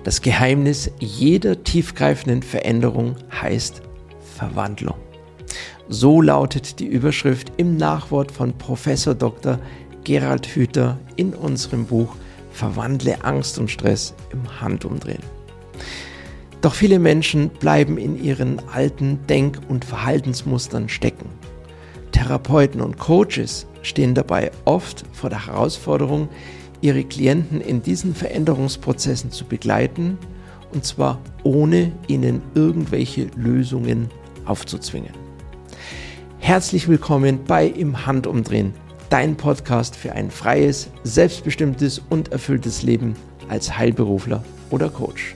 Das Geheimnis jeder tiefgreifenden Veränderung heißt Verwandlung. So lautet die Überschrift im Nachwort von Professor Dr. Gerald Hüther in unserem Buch Verwandle Angst und Stress im Handumdrehen. Doch viele Menschen bleiben in ihren alten Denk- und Verhaltensmustern stecken. Therapeuten und Coaches stehen dabei oft vor der Herausforderung, ihre Klienten in diesen Veränderungsprozessen zu begleiten, und zwar ohne ihnen irgendwelche Lösungen aufzuzwingen. Herzlich willkommen bei Im Handumdrehen, dein Podcast für ein freies, selbstbestimmtes und erfülltes Leben als Heilberufler oder Coach.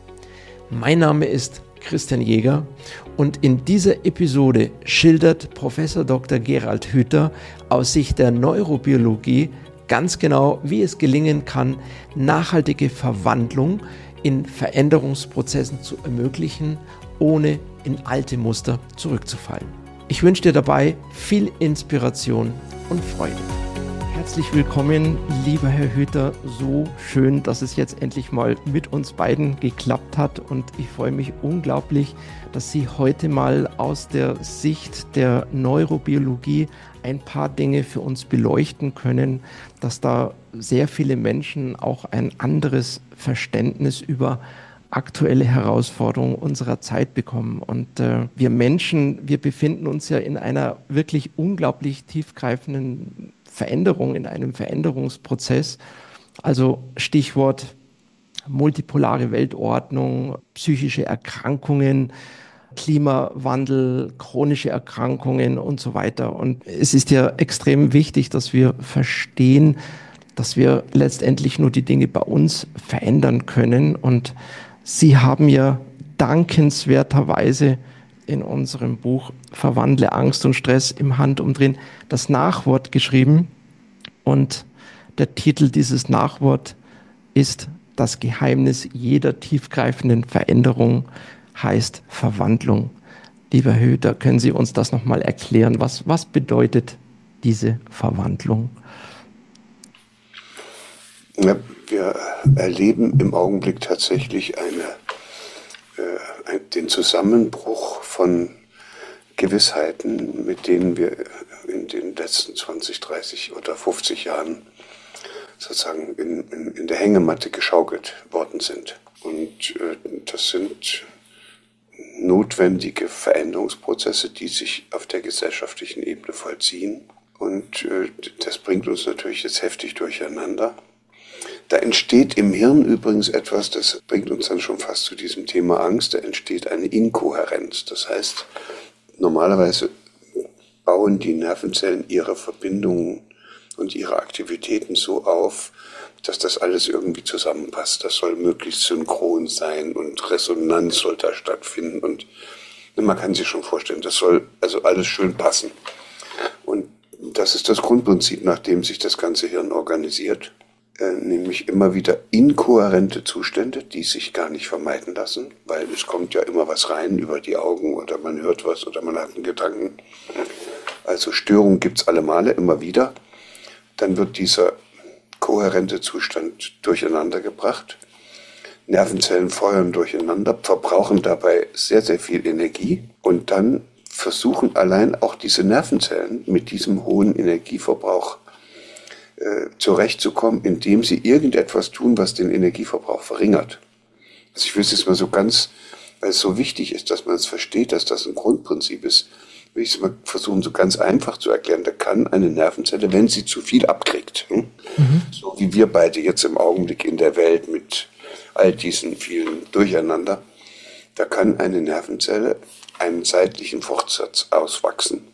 Mein Name ist Christian Jäger und in dieser Episode schildert Professor Dr. Gerald Hüther aus Sicht der Neurobiologie ganz genau, wie es gelingen kann, nachhaltige Verwandlung in Veränderungsprozessen zu ermöglichen, ohne in alte Muster zurückzufallen. Ich wünsche dir dabei viel Inspiration und Freude. Herzlich willkommen, lieber Herr Hüther. So schön, dass es jetzt endlich mal mit uns beiden geklappt hat und ich freue mich unglaublich, dass Sie heute mal aus der Sicht der Neurobiologie ein paar Dinge für uns beleuchten können, dass da sehr viele Menschen auch ein anderes Verständnis über aktuelle Herausforderungen unserer Zeit bekommen. Und wir Menschen, wir befinden uns ja in einer wirklich unglaublich tiefgreifenden Veränderung, in einem Veränderungsprozess. Also Stichwort multipolare Weltordnung, psychische Erkrankungen, Klimawandel, chronische Erkrankungen und so weiter. Und es ist ja extrem wichtig, dass wir verstehen, dass wir letztendlich nur die Dinge bei uns verändern können. Und Sie haben ja dankenswerterweise in unserem Buch Verwandle Angst und Stress im Handumdrehen das Nachwort geschrieben. Und der Titel dieses Nachwort ist Das Geheimnis jeder tiefgreifenden Veränderung heißt Verwandlung. Lieber Herr Hüther, können Sie uns das nochmal erklären? Was bedeutet diese Verwandlung? Ja, wir erleben im Augenblick tatsächlich den Zusammenbruch von Gewissheiten, mit denen wir in den letzten 20, 30 oder 50 Jahren sozusagen in der Hängematte geschaukelt worden sind. Und das sind notwendige Veränderungsprozesse, die sich auf der gesellschaftlichen Ebene vollziehen. Und das bringt uns natürlich jetzt heftig durcheinander. Da entsteht im Hirn übrigens etwas, das bringt uns dann schon fast zu diesem Thema Angst, da entsteht eine Inkohärenz. Das heißt, normalerweise bauen die Nervenzellen ihre Verbindungen und ihre Aktivitäten so auf, dass das alles irgendwie zusammenpasst. Das soll möglichst synchron sein und Resonanz soll da stattfinden. Und man kann sich schon vorstellen, das soll also alles schön passen. Und das ist das Grundprinzip, nach dem sich das ganze Hirn organisiert. Nämlich immer wieder inkohärente Zustände, die sich gar nicht vermeiden lassen, weil es kommt ja immer was rein über die Augen oder man hört was oder man hat einen Gedanken. Also Störungen gibt es alle Male, immer wieder. Dann wird dieser kohärente Zustand durcheinander gebracht. Nervenzellen feuern durcheinander, verbrauchen dabei sehr, sehr viel Energie und dann versuchen allein auch diese Nervenzellen mit diesem hohen Energieverbrauch zurechtzukommen, indem sie irgendetwas tun, was den Energieverbrauch verringert. Also ich will es jetzt mal so ganz, weil es so wichtig ist, dass man es versteht, dass das ein Grundprinzip ist, will ich es mal versuchen, so ganz einfach zu erklären. Da kann eine Nervenzelle, wenn sie zu viel abkriegt, so wie wir beide jetzt im Augenblick in der Welt mit all diesen vielen Durcheinander, da kann eine Nervenzelle einen zeitlichen Fortsatz auswachsen.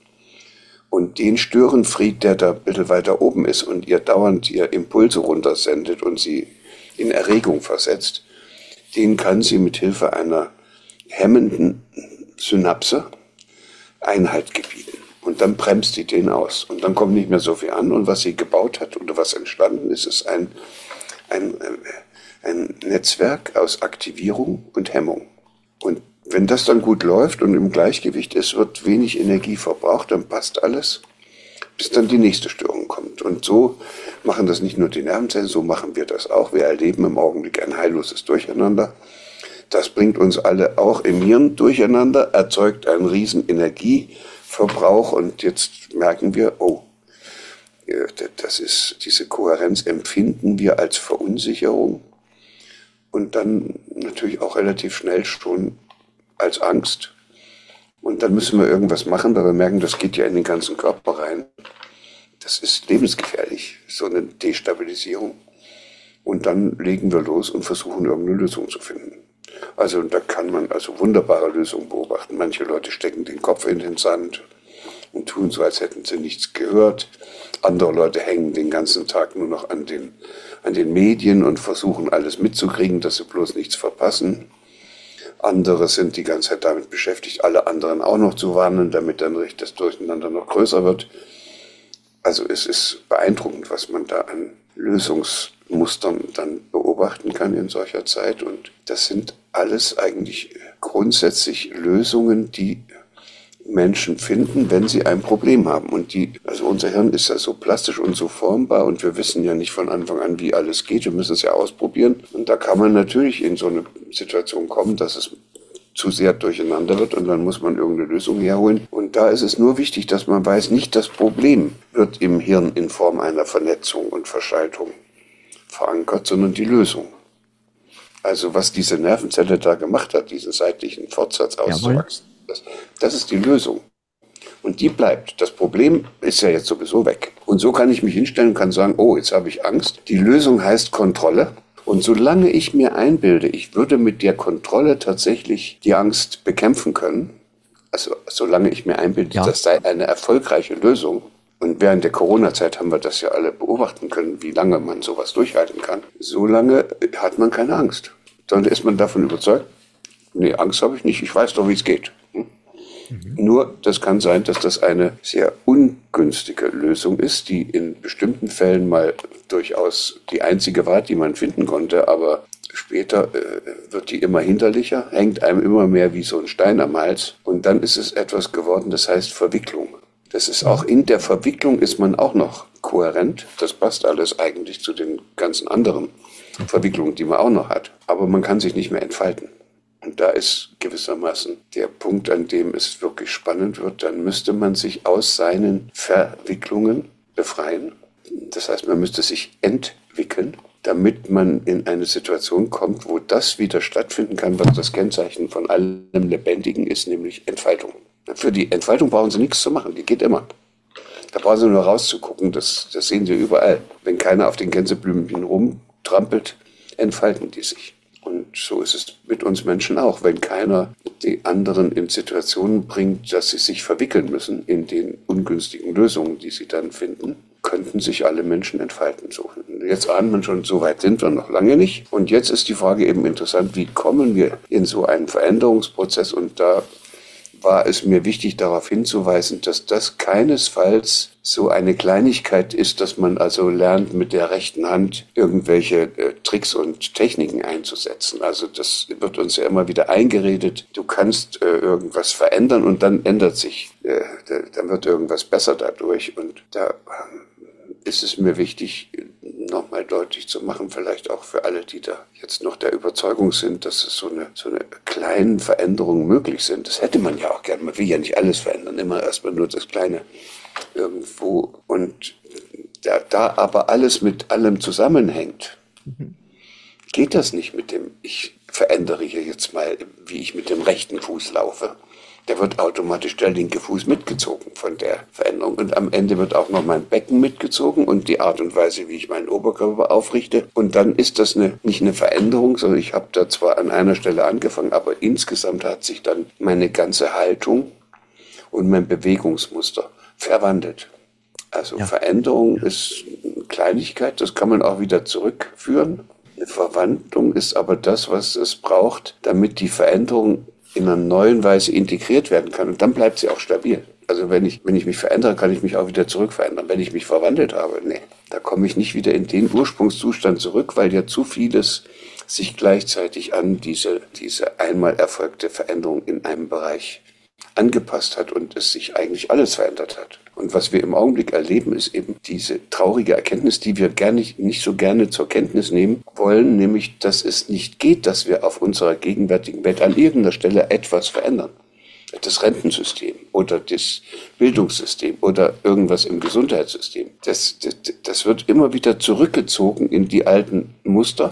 Und den Störenfried, der da ein bisschen weiter oben ist und ihr dauernd ihr Impulse runtersendet und sie in Erregung versetzt, den kann sie mit Hilfe einer hemmenden Synapse Einhalt gebieten. Und dann bremst sie den aus. Und dann kommt nicht mehr so viel an. Und was sie gebaut hat oder was entstanden ist, ist ein Netzwerk aus Aktivierung und Hemmung. Und wenn das dann gut läuft und im Gleichgewicht ist, wird wenig Energie verbraucht, dann passt alles, bis dann die nächste Störung kommt. Und so machen das nicht nur die Nervenzellen, so machen wir das auch. Wir erleben im Augenblick ein heilloses Durcheinander. Das bringt uns alle auch im Hirn durcheinander, erzeugt einen riesen Energieverbrauch und jetzt merken wir, oh, diese Kohärenz empfinden wir als Verunsicherung und dann natürlich auch relativ schnell schon als Angst. Und dann müssen wir irgendwas machen, weil wir merken, das geht ja in den ganzen Körper rein. Das ist lebensgefährlich, so eine Destabilisierung. Und dann legen wir los und versuchen, irgendeine Lösung zu finden. Also da kann man also wunderbare Lösungen beobachten. Manche Leute stecken den Kopf in den Sand und tun so, als hätten sie nichts gehört. Andere Leute hängen den ganzen Tag nur noch an den Medien und versuchen alles mitzukriegen, dass sie bloß nichts verpassen. Andere sind die ganze Zeit damit beschäftigt, alle anderen auch noch zu warnen, damit dann das Durcheinander noch größer wird. Also es ist beeindruckend, was man da an Lösungsmustern dann beobachten kann in solcher Zeit. Und das sind alles eigentlich grundsätzlich Lösungen, die Menschen finden, wenn sie ein Problem haben. Und also unser Hirn ist ja so plastisch und so formbar und wir wissen ja nicht von Anfang an, wie alles geht. Wir müssen es ja ausprobieren. Und da kann man natürlich in so eine Situation kommen, dass es zu sehr durcheinander wird und dann muss man irgendeine Lösung herholen. Und da ist es nur wichtig, dass man weiß, nicht das Problem wird im Hirn in Form einer Vernetzung und Verschaltung verankert, sondern die Lösung. Also was diese Nervenzelle da gemacht hat, diesen seitlichen Fortsatz auszuwachsen, das ist die Lösung. Und die bleibt. Das Problem ist ja jetzt sowieso weg. Und so kann ich mich hinstellen und kann sagen, oh, jetzt habe ich Angst. Die Lösung heißt Kontrolle. Und solange ich mir einbilde, ich würde mit der Kontrolle tatsächlich die Angst bekämpfen können, also solange ich mir einbilde, das sei eine erfolgreiche Lösung, und während der Corona-Zeit haben wir das ja alle beobachten können, wie lange man sowas durchhalten kann, solange hat man keine Angst. Dann ist man davon überzeugt, nee, Angst habe ich nicht, ich weiß doch, wie es geht. Nur, das kann sein, dass das eine sehr ungünstige Lösung ist, die in bestimmten Fällen mal durchaus die einzige war, die man finden konnte, aber später wird die immer hinderlicher, hängt einem immer mehr wie so ein Stein am Hals und dann ist es etwas geworden, das heißt Verwicklung. Das ist auch in der Verwicklung ist man auch noch kohärent, das passt alles eigentlich zu den ganzen anderen Verwicklungen, die man auch noch hat, aber man kann sich nicht mehr entfalten. Und da ist gewissermaßen der Punkt, an dem es wirklich spannend wird. Dann müsste man sich aus seinen Verwicklungen befreien. Das heißt, man müsste sich entwickeln, damit man in eine Situation kommt, wo das wieder stattfinden kann, was das Kennzeichen von allem Lebendigen ist, nämlich Entfaltung. Für die Entfaltung brauchen Sie nichts zu machen, die geht immer. Da brauchen Sie nur rauszugucken, das sehen Sie überall. Wenn keiner auf den Gänseblümchen rumtrampelt, entfalten die sich. Und so ist es mit uns Menschen auch. Wenn keiner die anderen in Situationen bringt, dass sie sich verwickeln müssen in den ungünstigen Lösungen, die sie dann finden, könnten sich alle Menschen entfalten. So, jetzt ahnt man schon, so weit sind wir noch lange nicht. Und jetzt ist die Frage eben interessant, wie kommen wir in so einen Veränderungsprozess? Und da war es mir wichtig, darauf hinzuweisen, dass das keinesfalls so eine Kleinigkeit ist, dass man also lernt, mit der rechten Hand irgendwelche Tricks und Techniken einzusetzen. Also das wird uns ja immer wieder eingeredet, du kannst irgendwas verändern und dann ändert sich, dann wird irgendwas besser dadurch. Und da ist es mir wichtig, nochmal deutlich zu machen, vielleicht auch für alle, die da jetzt noch der Überzeugung sind, dass es so eine kleinen Veränderungen möglich sind. Das hätte man ja auch gerne. Man will ja nicht alles verändern, immer erstmal nur das Kleine irgendwo. Und da aber alles mit allem zusammenhängt, geht das nicht mit dem, ich verändere hier jetzt mal, wie ich mit dem rechten Fuß laufe. Der wird automatisch der linke Fuß mitgezogen von der Veränderung. Und am Ende wird auch noch mein Becken mitgezogen und die Art und Weise, wie ich meinen Oberkörper aufrichte. Und dann ist das nicht eine Veränderung, sondern ich habe da zwar an einer Stelle angefangen, aber insgesamt hat sich dann meine ganze Haltung und mein Bewegungsmuster verwandelt. Also Veränderung ist eine Kleinigkeit, das kann man auch wieder zurückführen. Eine Verwandlung ist aber das, was es braucht, damit die Veränderung in einer neuen Weise integriert werden kann. Und dann bleibt sie auch stabil. Also wenn ich mich verändere, kann ich mich auch wieder zurückverändern. Wenn ich mich verwandelt habe, da komme ich nicht wieder in den Ursprungszustand zurück, weil ja zu vieles sich gleichzeitig an diese einmal erfolgte Veränderung in einem Bereich angepasst hat und es sich eigentlich alles verändert hat. Und was wir im Augenblick erleben, ist eben diese traurige Erkenntnis, die wir nicht so gerne zur Kenntnis nehmen wollen, nämlich, dass es nicht geht, dass wir auf unserer gegenwärtigen Welt an irgendeiner Stelle etwas verändern. Das Rentensystem oder das Bildungssystem oder irgendwas im Gesundheitssystem. Das wird immer wieder zurückgezogen in die alten Muster.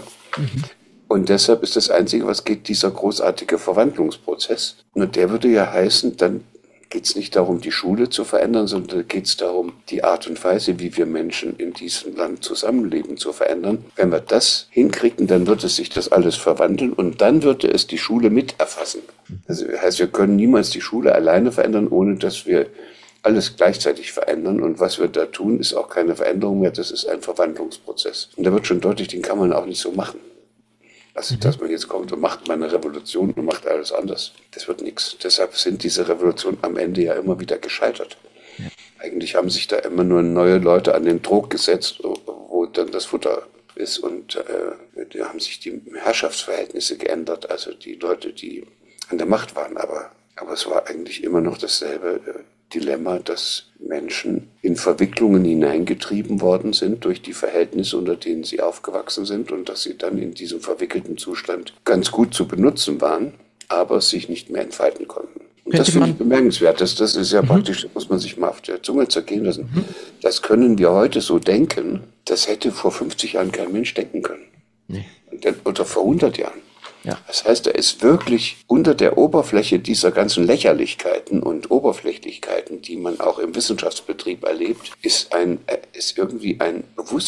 Und deshalb ist das Einzige, was geht, dieser großartige Verwandlungsprozess. Und der würde ja heißen, dann geht es nicht darum, die Schule zu verändern, sondern geht es darum, die Art und Weise, wie wir Menschen in diesem Land zusammenleben, zu verändern. Wenn wir das hinkriegen, dann wird es sich das alles verwandeln und dann würde es die Schule mit erfassen. Das heißt, wir können niemals die Schule alleine verändern, ohne dass wir alles gleichzeitig verändern. Und was wir da tun, ist auch keine Veränderung mehr, das ist ein Verwandlungsprozess. Und da wird schon deutlich, den kann man auch nicht so machen. Also, dass man jetzt kommt und macht mal eine Revolution und macht alles anders. Das wird nichts. Deshalb sind diese Revolutionen am Ende ja immer wieder gescheitert. Ja. Eigentlich haben sich da immer nur neue Leute an den Trog gesetzt, wo dann das Futter ist. Und da haben sich die Herrschaftsverhältnisse geändert. Also die Leute, die an der Macht waren. Aber es war eigentlich immer noch dasselbe Dilemma, dass Menschen in Verwicklungen hineingetrieben worden sind durch die Verhältnisse, unter denen sie aufgewachsen sind und dass sie dann in diesem verwickelten Zustand ganz gut zu benutzen waren, aber sich nicht mehr entfalten konnten. Und das finde ich bemerkenswert. Das ist ja praktisch, das muss man sich mal auf der Zunge zergehen lassen. Das können wir heute so denken, das hätte vor 50 Jahren kein Mensch denken können. Nee. Oder vor 100 Jahren. Ja. Das heißt, er ist wirklich unter der Oberfläche dieser ganzen Lächerlichkeiten und Oberflächlichkeiten, die man auch im Wissenschaftsbetrieb erlebt, ist irgendwie ein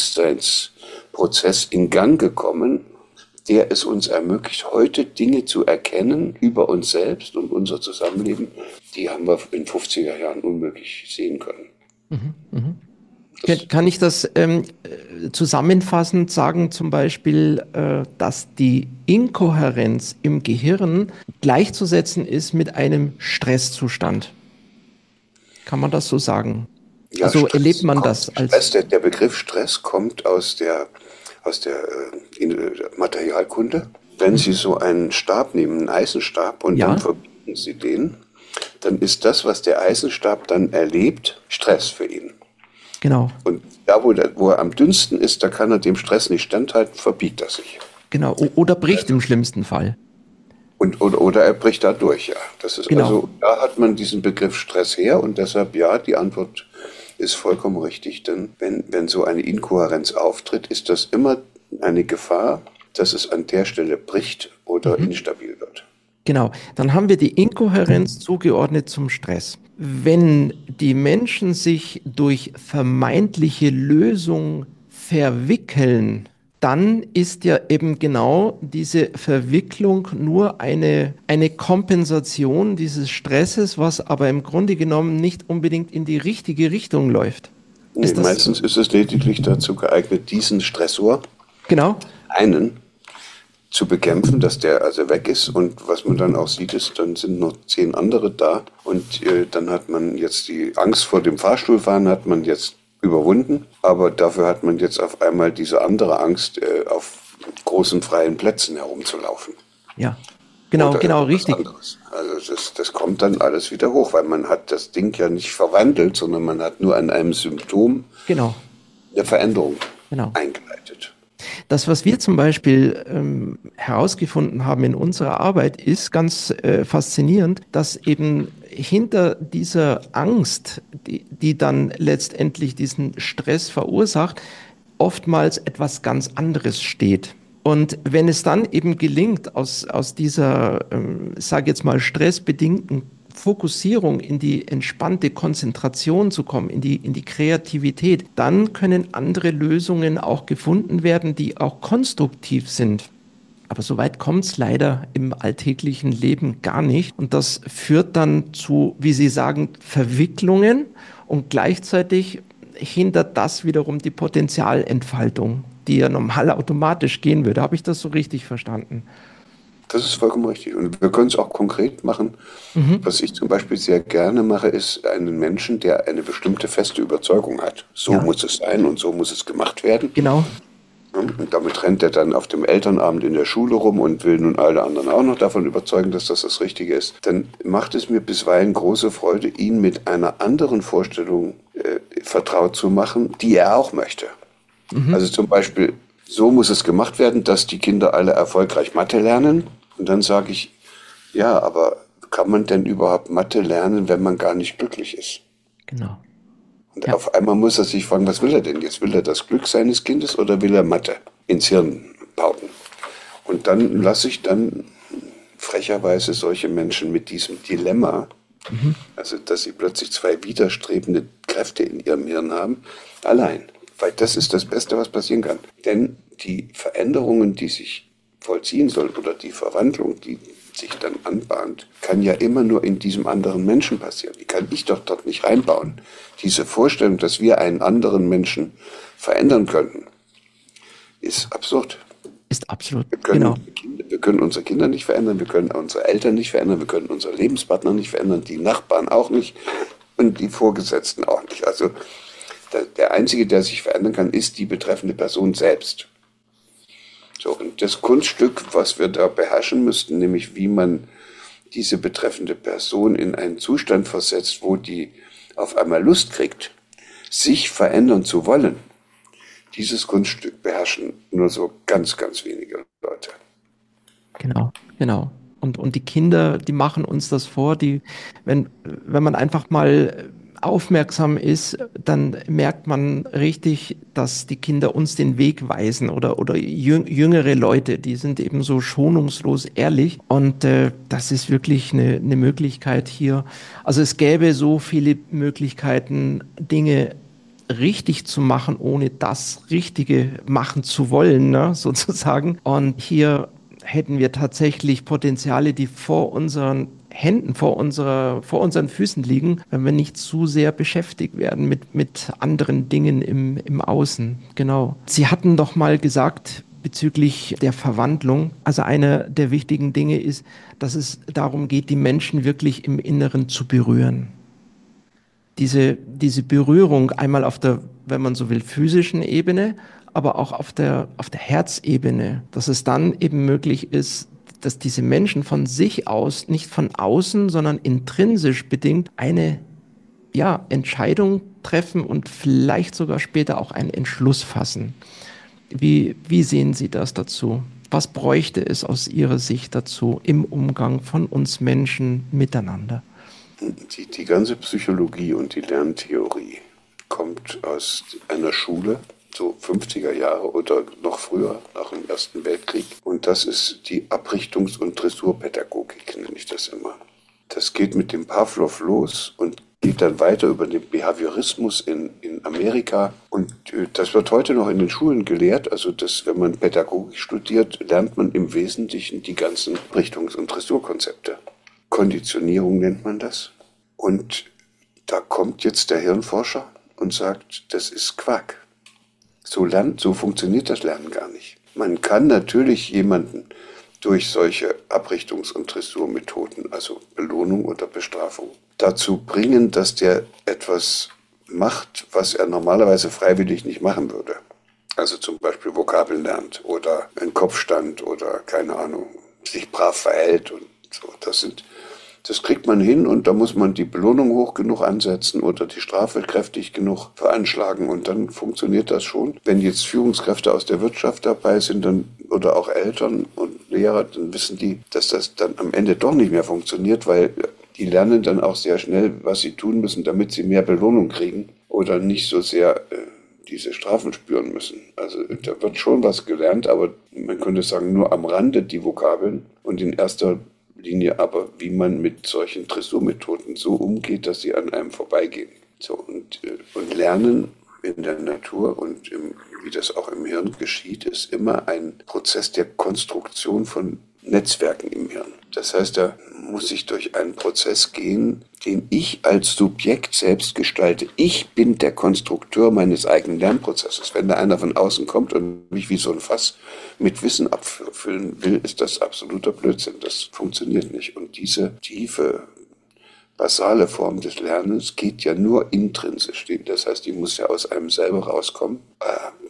Bewusstseinsprozess in Gang gekommen, der es uns ermöglicht, heute Dinge zu erkennen über uns selbst und unser Zusammenleben, die haben wir in 50er Jahren unmöglich sehen können. Kann ich das zusammenfassend sagen, zum Beispiel, dass die Inkohärenz im Gehirn gleichzusetzen ist mit einem Stresszustand? Kann man das so sagen? Ja, also erlebt man das als... Der Begriff Stress kommt aus der Materialkunde. Wenn Sie so einen Stab nehmen, einen Eisenstab, und dann verbinden Sie den, dann ist das, was der Eisenstab dann erlebt, Stress für ihn. Genau. Und da, wo er am dünnsten ist, da kann er dem Stress nicht standhalten, verbiegt er sich. Genau, oder bricht im schlimmsten Fall. Oder er bricht da durch, ja. Das ist genau. Also, da hat man diesen Begriff Stress her und deshalb, ja, die Antwort ist vollkommen richtig, denn wenn so eine Inkohärenz auftritt, ist das immer eine Gefahr, dass es an der Stelle bricht oder instabil wird. Genau, dann haben wir die Inkohärenz zugeordnet zum Stress. Wenn die Menschen sich durch vermeintliche Lösung verwickeln, dann ist ja eben genau diese Verwicklung nur eine Kompensation dieses Stresses, was aber im Grunde genommen nicht unbedingt in die richtige Richtung läuft. Nee, meistens ist es lediglich dazu geeignet, diesen Stressor, einen, zu bekämpfen, dass der also weg ist, und was man dann auch sieht, ist, dann sind noch 10 andere da und dann hat man jetzt die Angst vor dem Fahrstuhlfahren hat man jetzt überwunden, aber dafür hat man jetzt auf einmal diese andere Angst, auf großen freien Plätzen herumzulaufen. Ja, genau, richtig. Anderes. Also das kommt dann alles wieder hoch, weil man hat das Ding ja nicht verwandelt, sondern man hat nur an einem Symptom eine Veränderung eingeleitet. Das, was wir zum Beispiel herausgefunden haben in unserer Arbeit, ist ganz faszinierend, dass eben hinter dieser Angst, die dann letztendlich diesen Stress verursacht, oftmals etwas ganz anderes steht. Und wenn es dann eben gelingt, aus dieser, sage jetzt mal, stressbedingten Fokussierung in die entspannte Konzentration zu kommen, in die Kreativität, dann können andere Lösungen auch gefunden werden, die auch konstruktiv sind. Aber so weit kommt es leider im alltäglichen Leben gar nicht. Und das führt dann zu, wie Sie sagen, Verwicklungen, und gleichzeitig hindert das wiederum die Potenzialentfaltung, die ja normal automatisch gehen würde. Habe ich das so richtig verstanden? Das ist vollkommen richtig. Und wir können es auch konkret machen. Was ich zum Beispiel sehr gerne mache, ist einen Menschen, der eine bestimmte feste Überzeugung hat. So muss es sein und so muss es gemacht werden. Genau. Und damit rennt er dann auf dem Elternabend in der Schule rum und will nun alle anderen auch noch davon überzeugen, dass das Richtige ist. Dann macht es mir bisweilen große Freude, ihn mit einer anderen Vorstellung vertraut zu machen, die er auch möchte. Also zum Beispiel, so muss es gemacht werden, dass die Kinder alle erfolgreich Mathe lernen. Und dann sage ich, ja, aber kann man denn überhaupt Mathe lernen, wenn man gar nicht glücklich ist? Genau. Und auf einmal muss er sich fragen, was will er denn jetzt? Will er das Glück seines Kindes oder will er Mathe ins Hirn pauken? Und dann lasse ich dann frecherweise solche Menschen mit diesem Dilemma, also dass sie plötzlich zwei widerstrebende Kräfte in ihrem Hirn haben, allein. Weil das ist das Beste, was passieren kann. Denn die Veränderungen, die sich vollziehen sollen oder die Verwandlung, die sich dann anbahnt, kann ja immer nur in diesem anderen Menschen passieren. Die kann ich doch dort nicht reinbauen. Diese Vorstellung, dass wir einen anderen Menschen verändern könnten, ist absurd. Ist absolut, Wir können unsere Kinder nicht verändern, wir können unsere Eltern nicht verändern, wir können unsere Lebenspartner nicht verändern, die Nachbarn auch nicht und die Vorgesetzten auch nicht. Also der Einzige, der sich verändern kann, ist die betreffende Person selbst. So, und das Kunststück, was wir da beherrschen müssten, nämlich wie man diese betreffende Person in einen Zustand versetzt, wo die auf einmal Lust kriegt, sich verändern zu wollen, dieses Kunststück beherrschen nur so ganz, ganz wenige Leute. Genau. Und die Kinder, die machen uns das vor, wenn man einfach mal aufmerksam ist, dann merkt man richtig, dass die Kinder uns den Weg weisen oder jüngere Leute, die sind eben so schonungslos ehrlich und das ist wirklich eine Möglichkeit hier. Also es gäbe so viele Möglichkeiten, Dinge richtig zu machen, ohne das Richtige machen zu wollen, ne, sozusagen. Und hier hätten wir tatsächlich Potenziale, die vor unseren Händen, vor unseren Füßen liegen, wenn wir nicht zu sehr beschäftigt werden mit anderen Dingen im Außen. Genau. Sie hatten doch mal gesagt, bezüglich der Verwandlung, also einer der wichtigen Dinge ist, dass es darum geht, die Menschen wirklich im Inneren zu berühren. Diese Berührung einmal auf der, wenn man so will, physischen Ebene, aber auch auf der Herzebene, dass es dann eben möglich ist, dass diese Menschen von sich aus, nicht von außen, sondern intrinsisch bedingt eine Entscheidung treffen und vielleicht sogar später auch einen Entschluss fassen. Wie sehen Sie das dazu? Was bräuchte es aus Ihrer Sicht dazu im Umgang von uns Menschen miteinander? Die ganze Psychologie und die Lerntheorie kommt aus einer Schule, so 50er Jahre oder noch früher, nach dem Ersten Weltkrieg. Und das ist die Abrichtungs- und Dressurpädagogik, nenne ich das immer. Das geht mit dem Pavlov los und geht dann weiter über den Behaviorismus in Amerika. Und das wird heute noch in den Schulen gelehrt. Also wenn man Pädagogik studiert, lernt man im Wesentlichen die ganzen Richtungs- und Dressurkonzepte. Konditionierung nennt man das. Und da kommt jetzt der Hirnforscher und sagt, das ist Quark. So funktioniert das Lernen gar nicht. Man kann natürlich jemanden durch solche Abrichtungs- und Dressurmethoden, also Belohnung oder Bestrafung, dazu bringen, dass der etwas macht, was er normalerweise freiwillig nicht machen würde. Also zum Beispiel Vokabeln lernt oder einen Kopfstand oder keine Ahnung, sich brav verhält und so. Das kriegt man hin und da muss man die Belohnung hoch genug ansetzen oder die Strafe kräftig genug veranschlagen und dann funktioniert das schon. Wenn jetzt Führungskräfte aus der Wirtschaft dabei sind oder auch Eltern und Lehrer, dann wissen die, dass das dann am Ende doch nicht mehr funktioniert, weil die lernen dann auch sehr schnell, was sie tun müssen, damit sie mehr Belohnung kriegen oder nicht so sehr diese Strafen spüren müssen. Also da wird schon was gelernt, aber man könnte sagen, nur am Rande die Vokabeln und in erster Linie aber, wie man mit solchen Dressurmethoden so umgeht, dass sie an einem vorbeigehen. So, und Lernen in der Natur und wie das auch im Hirn geschieht, ist immer ein Prozess der Konstruktion von Netzwerken im Hirn. Das heißt, da muss ich durch einen Prozess gehen, den ich als Subjekt selbst gestalte. Ich bin der Konstrukteur meines eigenen Lernprozesses. Wenn da einer von außen kommt und mich wie so ein Fass mit Wissen abfüllen will, ist das absoluter Blödsinn. Das funktioniert nicht. Und diese tiefe, basale Form des Lernens geht ja nur intrinsisch. Das heißt, die muss ja aus einem selber rauskommen.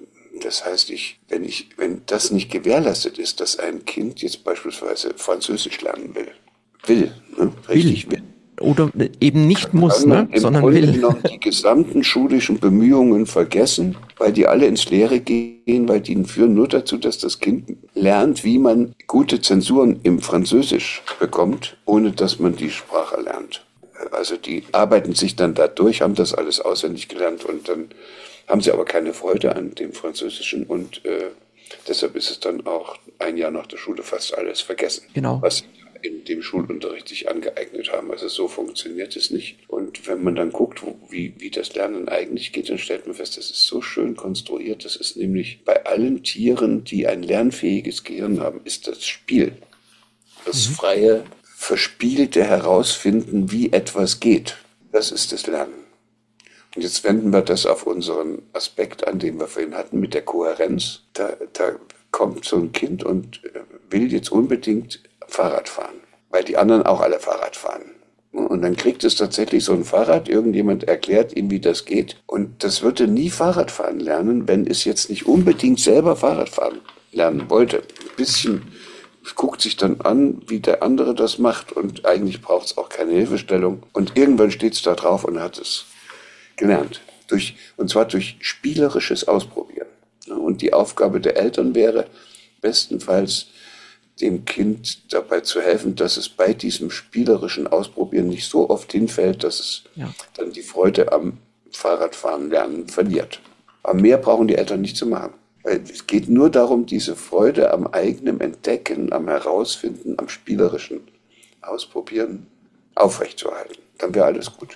Das heißt, wenn das nicht gewährleistet ist, dass ein Kind jetzt beispielsweise Französisch lernen will, ne? Richtig will. Oder eben nicht muss, Kann ne? man im Sondern Grunde will. genommen die gesamten schulischen Bemühungen vergessen, weil die alle ins Leere gehen, weil die führen nur dazu, dass das Kind lernt, wie man gute Zensuren im Französisch bekommt, ohne dass man die Sprache lernt. Also die arbeiten sich dann da durch, haben das alles auswendig gelernt und dann haben sie aber keine Freude an dem Französischen und deshalb ist es dann auch ein Jahr nach der Schule fast alles vergessen, Genau. was sie in dem Schulunterricht sich angeeignet haben. Also so funktioniert es nicht. Und wenn man dann guckt, wie das Lernen eigentlich geht, dann stellt man fest, das ist so schön konstruiert. Das ist nämlich bei allen Tieren, die ein lernfähiges Gehirn haben, ist das Spiel. Das freie, verspielte Herausfinden, wie etwas geht. Das ist das Lernen. Und jetzt wenden wir das auf unseren Aspekt an, den wir vorhin hatten, mit der Kohärenz. Da kommt so ein Kind und will jetzt unbedingt Fahrrad fahren, weil die anderen auch alle Fahrrad fahren. Und dann kriegt es tatsächlich so ein Fahrrad, irgendjemand erklärt ihm, wie das geht. Und das würde nie Fahrradfahren lernen, wenn es jetzt nicht unbedingt selber Fahrradfahren lernen wollte. Ein bisschen guckt sich dann an, wie der andere das macht und eigentlich braucht es auch keine Hilfestellung. Und irgendwann steht es da drauf und hat es gelernt. Und zwar durch spielerisches Ausprobieren. Und die Aufgabe der Eltern wäre bestenfalls, dem Kind dabei zu helfen, dass es bei diesem spielerischen Ausprobieren nicht so oft hinfällt, dass es dann die Freude am Fahrradfahren lernen verliert. Aber mehr brauchen die Eltern nicht zu machen. Weil es geht nur darum, diese Freude am eigenen Entdecken, am Herausfinden, am spielerischen Ausprobieren aufrechtzuerhalten. Dann wäre alles gut.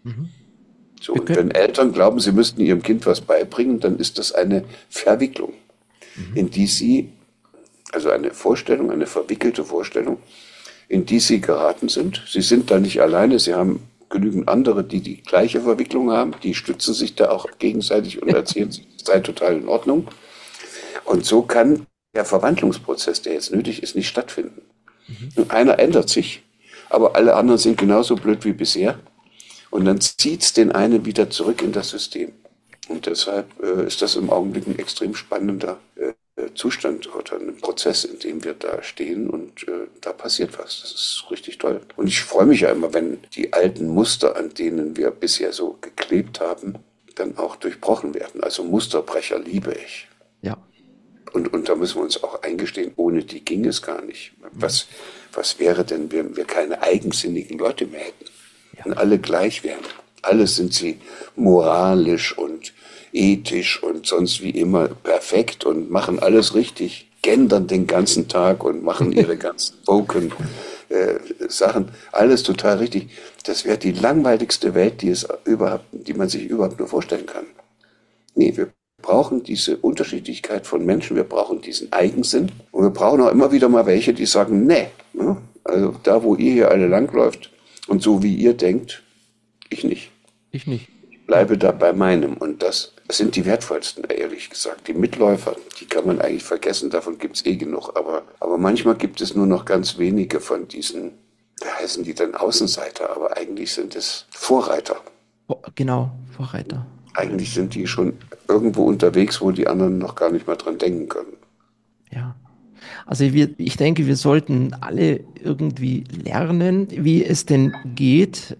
So, und wenn Eltern glauben, sie müssten ihrem Kind was beibringen, dann ist das eine Verwicklung, in die sie, also eine Vorstellung, eine verwickelte Vorstellung, in die sie geraten sind. Sie sind da nicht alleine, sie haben genügend andere, die die gleiche Verwicklung haben, die stützen sich da auch gegenseitig und erzählen, es sei total in Ordnung. Und so kann der Verwandlungsprozess, der jetzt nötig ist, nicht stattfinden. Und einer ändert sich, aber alle anderen sind genauso blöd wie bisher. Und dann zieht es den einen wieder zurück in das System. Und deshalb ist das im Augenblick ein extrem spannender Zustand oder ein Prozess, in dem wir da stehen und da passiert was. Das ist richtig toll. Und ich freue mich ja immer, wenn die alten Muster, an denen wir bisher so geklebt haben, dann auch durchbrochen werden. Also Musterbrecher liebe ich. Ja. Und da müssen wir uns auch eingestehen, ohne die ging es gar nicht. Was wäre denn, wenn wir keine eigensinnigen Leute mehr hätten? Wenn alle gleich wären. Alle sind sie moralisch und ethisch und sonst wie immer perfekt und machen alles richtig, gendern den ganzen Tag und machen ihre ganzen woken Sachen. Alles total richtig. Das wäre die langweiligste Welt, die man sich überhaupt nur vorstellen kann. Nee, wir brauchen diese Unterschiedlichkeit von Menschen, wir brauchen diesen Eigensinn und wir brauchen auch immer wieder mal welche, die sagen, nee, also da, wo ihr hier alle langläuft und so wie ihr denkt, ich nicht. Ich nicht. Ich bleibe da bei meinem und das sind die wertvollsten, ehrlich gesagt. Die Mitläufer, die kann man eigentlich vergessen, davon gibt es genug, aber manchmal gibt es nur noch ganz wenige von diesen, da heißen die dann Außenseiter, aber eigentlich sind es Vorreiter. Genau, Vorreiter. Eigentlich sind die schon irgendwo unterwegs, wo die anderen noch gar nicht mal dran denken können. Ja. Also ich denke, wir sollten alle irgendwie lernen, wie es denn geht,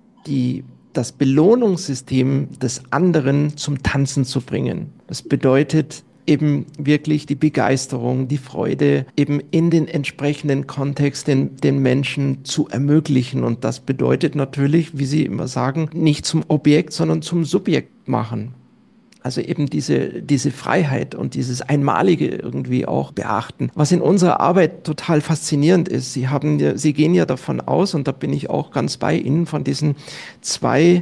das Belohnungssystem des anderen zum Tanzen zu bringen. Das bedeutet eben wirklich die Begeisterung, die Freude, eben in den entsprechenden Kontext den Menschen zu ermöglichen. Und das bedeutet natürlich, wie Sie immer sagen, nicht zum Objekt, sondern zum Subjekt machen. Also eben diese Freiheit und dieses Einmalige irgendwie auch beachten. Was in unserer Arbeit total faszinierend ist, Sie gehen ja davon aus, und da bin ich auch ganz bei Ihnen, von diesen zwei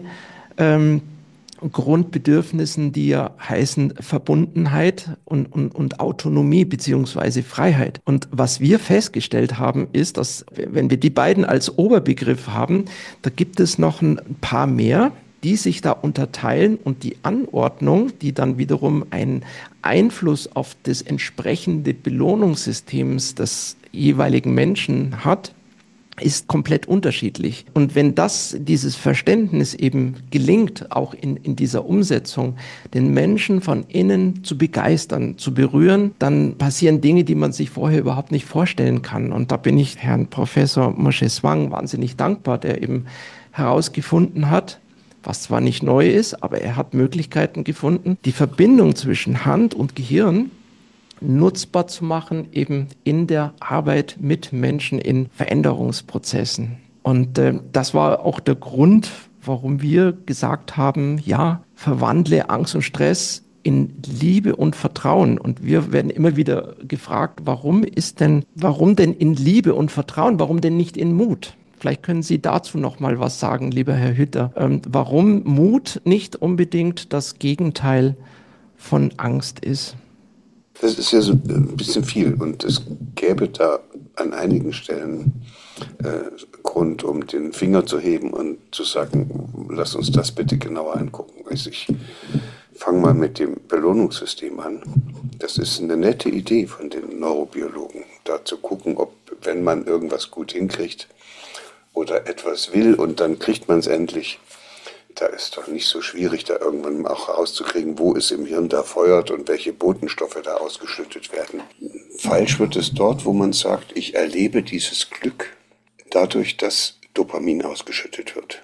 Grundbedürfnissen, die ja heißen Verbundenheit und Autonomie beziehungsweise Freiheit. Und was wir festgestellt haben, ist, dass wenn wir die beiden als Oberbegriff haben, da gibt es noch ein paar mehr, die sich da unterteilen und die Anordnung, die dann wiederum einen Einfluss auf das entsprechende Belohnungssystem des jeweiligen Menschen hat, ist komplett unterschiedlich. Und wenn dieses Verständnis eben gelingt, auch in dieser Umsetzung, den Menschen von innen zu begeistern, zu berühren, dann passieren Dinge, die man sich vorher überhaupt nicht vorstellen kann. Und da bin ich Herrn Professor Moshe Zwang wahnsinnig dankbar, der eben herausgefunden hat, was zwar nicht neu ist, aber er hat Möglichkeiten gefunden, die Verbindung zwischen Hand und Gehirn nutzbar zu machen, eben in der Arbeit mit Menschen in Veränderungsprozessen. Und das war auch der Grund, warum wir gesagt haben, ja, verwandle Angst und Stress in Liebe und Vertrauen. Und wir werden immer wieder gefragt, warum denn in Liebe und Vertrauen, warum denn nicht in Mut? Vielleicht können Sie dazu noch mal was sagen, lieber Herr Hütter. Warum Mut nicht unbedingt das Gegenteil von Angst ist? Das ist ja so ein bisschen viel und es gäbe da an einigen Stellen Grund, um den Finger zu heben und zu sagen, lass uns das bitte genauer angucken. Also ich fange mal mit dem Belohnungssystem an. Das ist eine nette Idee von den Neurobiologen, da zu gucken, ob, wenn man irgendwas gut hinkriegt oder etwas will und dann kriegt man es endlich, da ist doch nicht so schwierig, da irgendwann auch rauszukriegen, wo es im Hirn da feuert und welche Botenstoffe da ausgeschüttet werden. Falsch wird es dort, wo man sagt, ich erlebe dieses Glück dadurch, dass Dopamin ausgeschüttet wird.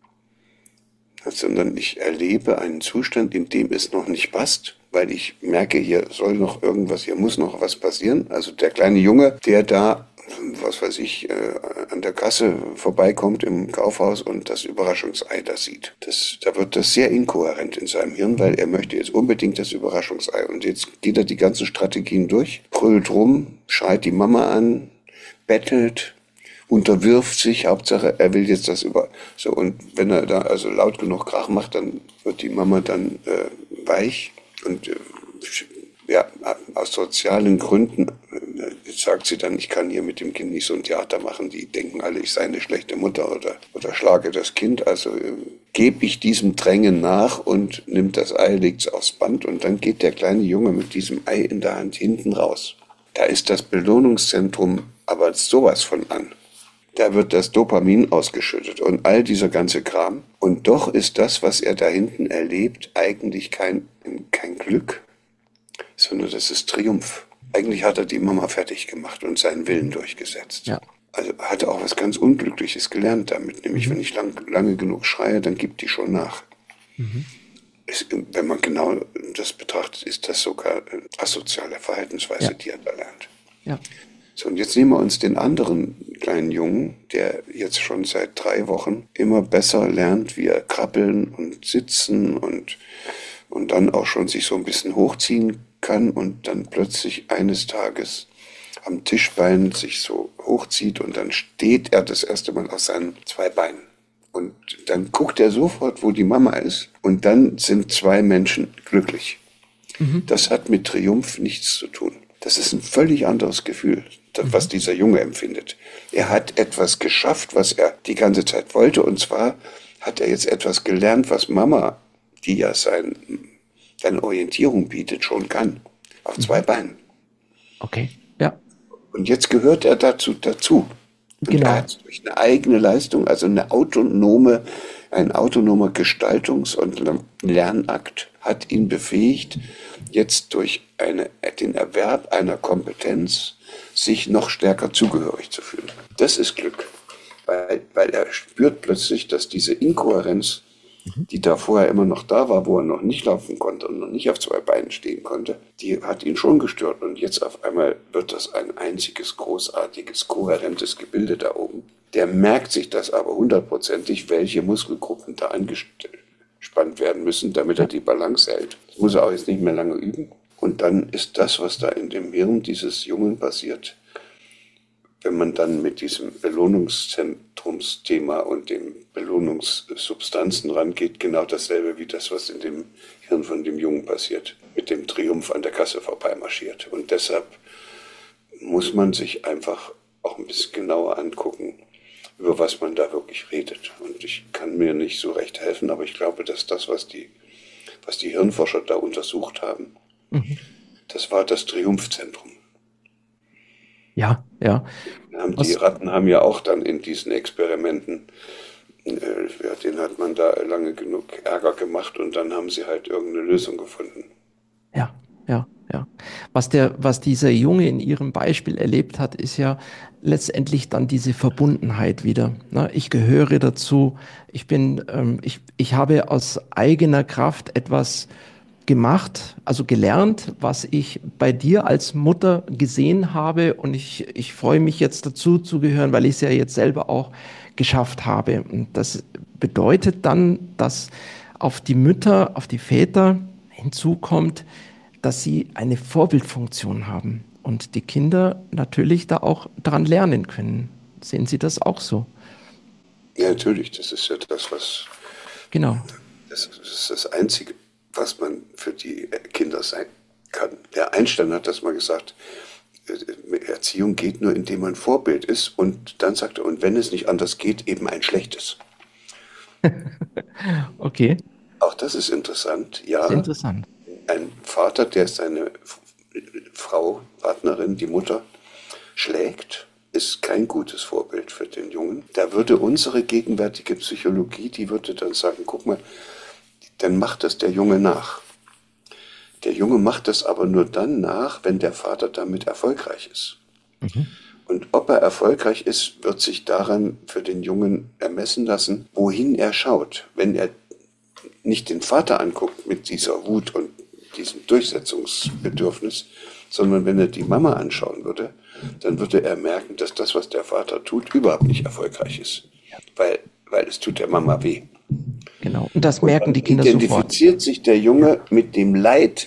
Sondern ich erlebe einen Zustand, in dem es noch nicht passt, weil ich merke, hier soll noch irgendwas, hier muss noch was passieren. Also der kleine Junge, der da was weiß ich, an der Kasse vorbeikommt im Kaufhaus und das Überraschungsei da sieht. Da wird das sehr inkohärent in seinem Hirn, weil er möchte jetzt unbedingt das Überraschungsei. Und jetzt geht er die ganzen Strategien durch, brüllt rum, schreit die Mama an, bettelt, unterwirft sich, Hauptsache er will jetzt so. Und wenn er da also laut genug Krach macht, dann wird die Mama dann weich und ja, aus sozialen Gründen sagt sie dann, ich kann hier mit dem Kind nicht so ein Theater machen, die denken alle, ich sei eine schlechte Mutter oder schlage das Kind, also gebe ich diesem Drängen nach und nimmt das Ei, legt es aufs Band und dann geht der kleine Junge mit diesem Ei in der Hand hinten raus. Da ist das Belohnungszentrum aber sowas von an. Da wird das Dopamin ausgeschüttet und all dieser ganze Kram. Und doch ist das, was er da hinten erlebt, eigentlich kein Glück, sondern das ist Triumph. Eigentlich hat er die Mama fertig gemacht und seinen Willen durchgesetzt. Ja. Also hat er auch was ganz Unglückliches gelernt damit. Nämlich, wenn ich lange genug schreie, dann gibt die schon nach. Wenn man genau das betrachtet, ist das sogar eine asoziale Verhaltensweise, die er da lernt. Ja. So, und jetzt nehmen wir uns den anderen kleinen Jungen, der jetzt schon seit 3 Wochen immer besser lernt, wie er krabbeln und sitzen und dann auch schon sich so ein bisschen hochziehen kann und dann plötzlich eines Tages am Tischbein sich so hochzieht und dann steht er das erste Mal auf seinen 2 Beinen. Und dann guckt er sofort, wo die Mama ist und dann sind 2 Menschen glücklich. Das hat mit Triumph nichts zu tun. Das ist ein völlig anderes Gefühl, was dieser Junge empfindet. Er hat etwas geschafft, was er die ganze Zeit wollte und zwar hat er jetzt etwas gelernt, was Mama, die ja seine Orientierung bietet, schon kann. Auf 2 Beinen. Okay, ja. Und jetzt gehört er dazu. Und genau. Er hat durch eine eigene Leistung, also ein autonomer Gestaltungs- und Lernakt, hat ihn befähigt, jetzt durch den Erwerb einer Kompetenz sich noch stärker zugehörig zu fühlen. Das ist Glück, weil er spürt plötzlich, dass diese Inkohärenz, die da vorher immer noch da war, wo er noch nicht laufen konnte und noch nicht auf 2 Beinen stehen konnte, die hat ihn schon gestört. Und jetzt auf einmal wird das ein einziges, großartiges, kohärentes Gebilde da oben. Der merkt sich das aber 100%, welche Muskelgruppen da angespannt werden müssen, damit er die Balance hält. Das muss er auch jetzt nicht mehr lange üben. Und dann ist das, was da in dem Hirn dieses Jungen passiert, wenn man dann mit diesem Belohnungszentrumsthema und den Belohnungssubstanzen rangeht, genau dasselbe wie das, was in dem Hirn von dem Jungen passiert, mit dem Triumph an der Kasse vorbeimarschiert. Und deshalb muss man sich einfach auch ein bisschen genauer angucken, über was man da wirklich redet. Und ich kann mir nicht so recht helfen, aber ich glaube, dass das, was die Hirnforscher da untersucht haben, das war das Triumphzentrum. Ja. Die Was, Ratten haben ja auch dann in diesen Experimenten, ja, denen hat man da lange genug Ärger gemacht und dann haben sie halt irgendeine Lösung gefunden. ja, ja. Was dieser Junge in Ihrem Beispiel erlebt hat, ist ja letztendlich dann diese Verbundenheit wieder. Ne? Ich gehöre dazu. Ich habe aus eigener Kraft etwas gemacht, also gelernt, was ich bei dir als Mutter gesehen habe und ich freue mich jetzt dazu zu gehören, weil ich es ja jetzt selber auch geschafft habe. Und das bedeutet dann, dass auf die Mütter, auf die Väter hinzukommt, dass sie eine Vorbildfunktion haben und die Kinder natürlich da auch dran lernen können. Sehen Sie das auch so? Ja, natürlich, das ist ja Genau. das ist das Einzige, was man für die Kinder sein kann. Der Einstein hat das mal gesagt, Erziehung geht nur, indem man Vorbild ist und dann sagt er, und wenn es nicht anders geht, eben ein schlechtes. Okay, Auch das ist interessant. ist Ja, interessant. ein Vater, der seine Frau, Partnerin, die Mutter schlägt, ist kein gutes Vorbild für den Jungen. Da würde unsere gegenwärtige Psychologie, die würde dann sagen, guck mal, dann macht das der Junge nach. Der Junge macht das aber nur dann nach, wenn der Vater damit erfolgreich ist. Mhm. Und ob er erfolgreich ist, wird sich daran für den Jungen ermessen lassen, wohin er schaut. Wenn er nicht den Vater anguckt mit dieser Wut und diesem Durchsetzungsbedürfnis, sondern wenn er die Mama anschauen würde, dann würde er merken, dass das, was der Vater tut, überhaupt nicht erfolgreich ist. Weil es tut der Mama weh. Genau. Und das Und merken dann die Kinder sofort. identifiziert sich der Junge mit dem Leid,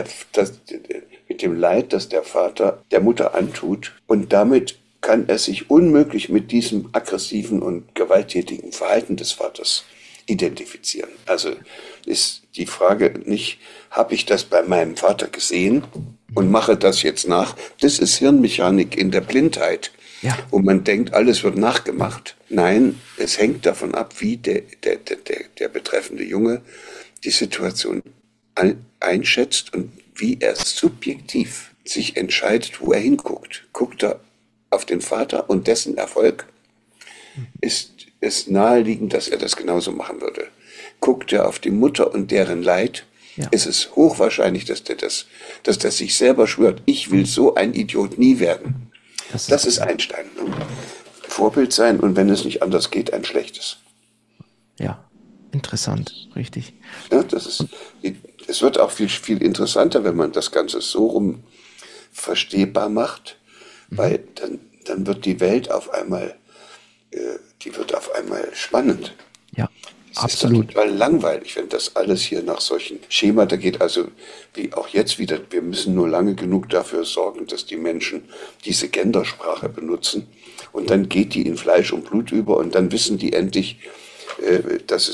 das der Vater der Mutter antut. Und damit kann er sich unmöglich mit diesem aggressiven und gewalttätigen Verhalten des Vaters identifizieren. Also ist die Frage nicht, habe ich das bei meinem Vater gesehen und mache das jetzt nach? Das ist Hirnmechanik in der Blindheit, Ja, wo man denkt, alles wird nachgemacht. Nein, es hängt davon ab, wie der betreffende Junge die Situation einschätzt und wie er subjektiv sich entscheidet, wo er hinguckt. Guckt er auf den Vater und dessen Erfolg, ist es naheliegend, dass er das genauso machen würde. Guckt er auf die Mutter und deren Leid, ja. ist es hochwahrscheinlich, dass der sich selber schwört, ich will so ein Idiot nie werden. Das Das ist, ist Einstein. Ne? Vorbild sein und wenn es nicht anders geht, ein schlechtes. ja, interessant, richtig. Ja, es wird auch viel interessanter, wenn man das Ganze so rum verstehbar macht, Mhm. weil dann wird die Welt auf einmal, die wird auf einmal spannend. Ja, Es ist doch absolut. total langweilig, wenn das alles hier nach solchen Schemata geht. Also wie auch jetzt wieder, wir müssen nur lange genug dafür sorgen, dass die Menschen diese Gendersprache benutzen. Und dann geht die in Fleisch und Blut über und dann wissen die endlich, dass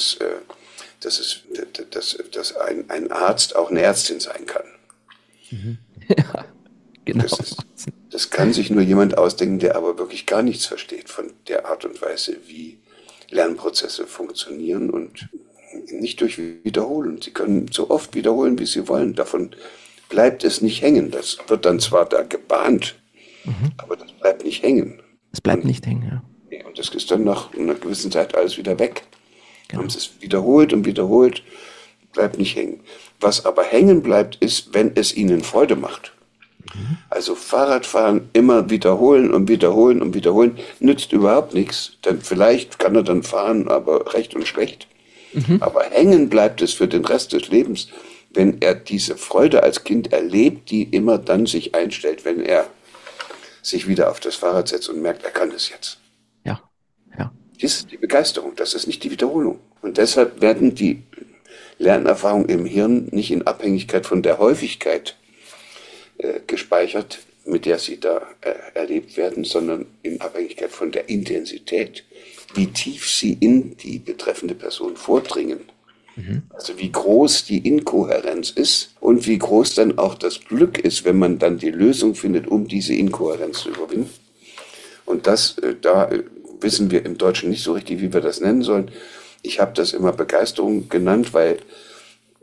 dass ein Arzt auch eine Ärztin sein kann. Ja, genau. Das kann sich nur jemand ausdenken, der aber wirklich gar nichts versteht von der Art und Weise, wie Lernprozesse funktionieren und nicht durch Wiederholen. Sie können so oft wiederholen, wie Sie wollen. Davon bleibt es nicht hängen. Das wird dann zwar da gebahnt, Mhm. aber das bleibt nicht hängen. Es bleibt nicht hängen, ja. Und das ist dann nach einer gewissen Zeit alles wieder weg. Haben Genau. Sie es wiederholt und wiederholt, bleibt nicht hängen. Was aber hängen bleibt, ist, wenn es Ihnen Freude macht. Also Fahrradfahren immer wiederholen und wiederholen und wiederholen, nützt überhaupt nichts. Denn vielleicht kann er dann fahren, aber recht und schlecht. Mhm. Aber hängen bleibt es für den Rest des Lebens, wenn er diese Freude als Kind erlebt, die immer dann sich einstellt, wenn er sich wieder auf das Fahrrad setzt und merkt, er kann es jetzt. Ja, ja. Das ist die Begeisterung, das ist nicht die Wiederholung. Und deshalb werden die Lernerfahrungen im Hirn nicht in Abhängigkeit von der Häufigkeit gespeichert, mit der sie da erlebt werden, sondern in Abhängigkeit von der Intensität, wie tief sie in die betreffende Person vordringen. Mhm. Also wie groß die Inkohärenz ist und wie groß dann auch das Glück ist, wenn man dann die Lösung findet, um diese Inkohärenz zu überwinden. Und da wissen wir im Deutschen nicht so richtig, wie wir das nennen sollen. Ich habe das immer Begeisterung genannt, weil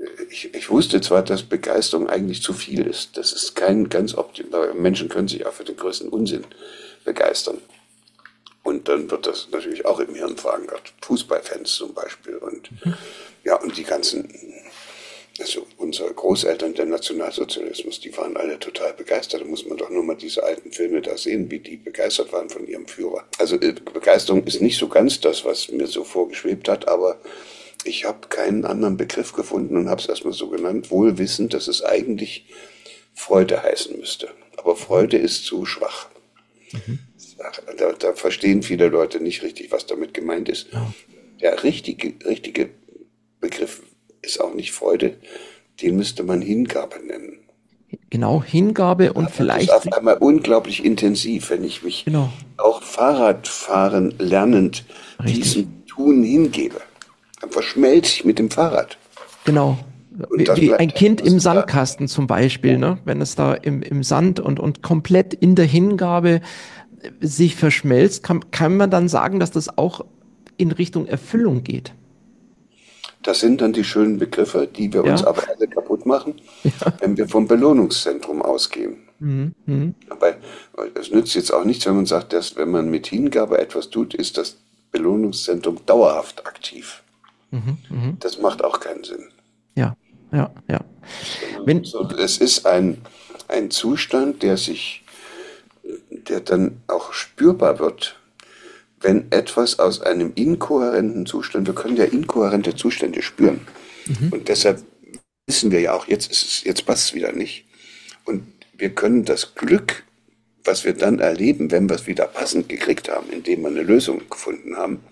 Ich wusste zwar, dass Begeisterung eigentlich zu viel ist. Das ist kein ganz optimal. Menschen können sich auch für den größten Unsinn begeistern. Und dann wird das natürlich auch im Hirn verankert. Fußballfans zum Beispiel. Und ja, und die ganzen, also unsere Großeltern, der Nationalsozialismus, die waren alle total begeistert. Da muss man doch nur mal diese alten Filme da sehen, wie die begeistert waren von ihrem Führer. Also Begeisterung ist nicht so ganz das, was mir so vorgeschwebt hat, aber ich habe keinen anderen Begriff gefunden und habe es erstmal so genannt, wohl wissend, dass es eigentlich Freude heißen müsste. Aber Freude ist zu schwach. Da verstehen viele Leute nicht richtig, was damit gemeint ist. Ja. Der richtige Begriff ist auch nicht Freude, den müsste man Hingabe nennen. Genau, Hingabe und vielleicht... Das ist auf einmal unglaublich intensiv, wenn ich mich auch Fahrradfahren lernend diesem Tun hingebe. Dann verschmelze ich mit dem Fahrrad. Genau. Wie ein Kind im Sandkasten zum Beispiel, ne? Wenn es da im Sand und komplett in der Hingabe sich verschmelzt, kann man dann sagen, dass das auch in Richtung Erfüllung geht. Das sind dann die schönen Begriffe, die wir uns aber alle kaputt machen, wenn wir vom Belohnungszentrum ausgehen. Aber es nützt jetzt auch nichts, wenn man sagt, dass wenn man mit Hingabe etwas tut, ist das Belohnungszentrum dauerhaft aktiv. Das macht auch keinen Sinn. Ja. Es ist ein Zustand, der dann auch spürbar wird, wenn etwas aus einem inkohärenten Zustand, wir können ja inkohärente Zustände spüren. Und deshalb wissen wir ja auch, jetzt passt es wieder nicht. Und wir können das Glück, was wir dann erleben, wenn wir es wieder passend gekriegt haben, indem wir eine Lösung gefunden haben,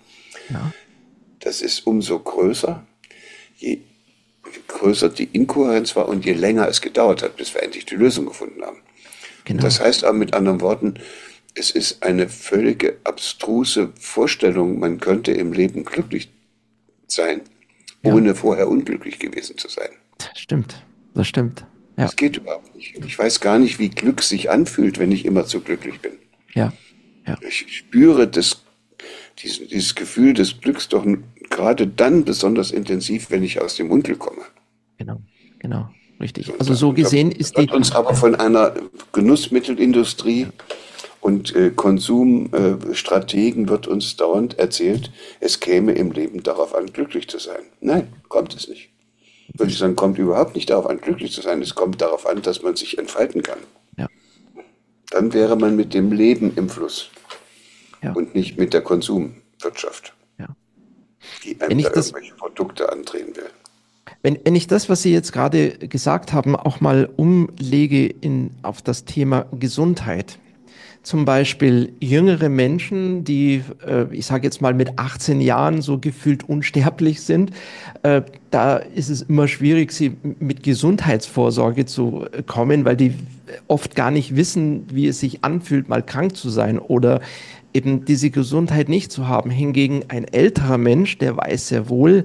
das ist umso größer, je größer die Inkohärenz war und je länger es gedauert hat, bis wir endlich die Lösung gefunden haben. Genau. Das heißt aber mit anderen Worten, es ist eine völlige abstruse Vorstellung, man könnte im Leben glücklich sein, ohne vorher unglücklich gewesen zu sein. Das stimmt. Ja. Das geht überhaupt nicht. Ich weiß gar nicht, wie Glück sich anfühlt, wenn ich immer zu glücklich bin. Ja. Ich spüre dieses Gefühl des Glücks doch gerade dann besonders intensiv, wenn ich aus dem Unglück komme. Genau, richtig. Also so gesehen ist die... uns aber von einer Genussmittelindustrie und Konsumstrategen wird uns dauernd erzählt, es käme im Leben darauf an, glücklich zu sein. Nein, kommt es nicht. Würde ich sagen, kommt überhaupt nicht darauf an, glücklich zu sein. Es kommt darauf an, dass man sich entfalten kann. Ja. Dann wäre man mit dem Leben im Fluss und nicht mit der Konsumwirtschaft, die einem da irgendwelche Produkte andrehen will. Wenn ich das, was Sie jetzt gerade gesagt haben, auch mal umlege auf das Thema Gesundheit. Zum Beispiel jüngere Menschen, die, ich sage jetzt mal mit 18 Jahren so gefühlt unsterblich sind, da ist es immer schwierig, sie mit Gesundheitsvorsorge zu kommen, weil die oft gar nicht wissen, wie es sich anfühlt, mal krank zu sein oder eben diese Gesundheit nicht zu haben. Hingegen ein älterer Mensch, der weiß sehr wohl,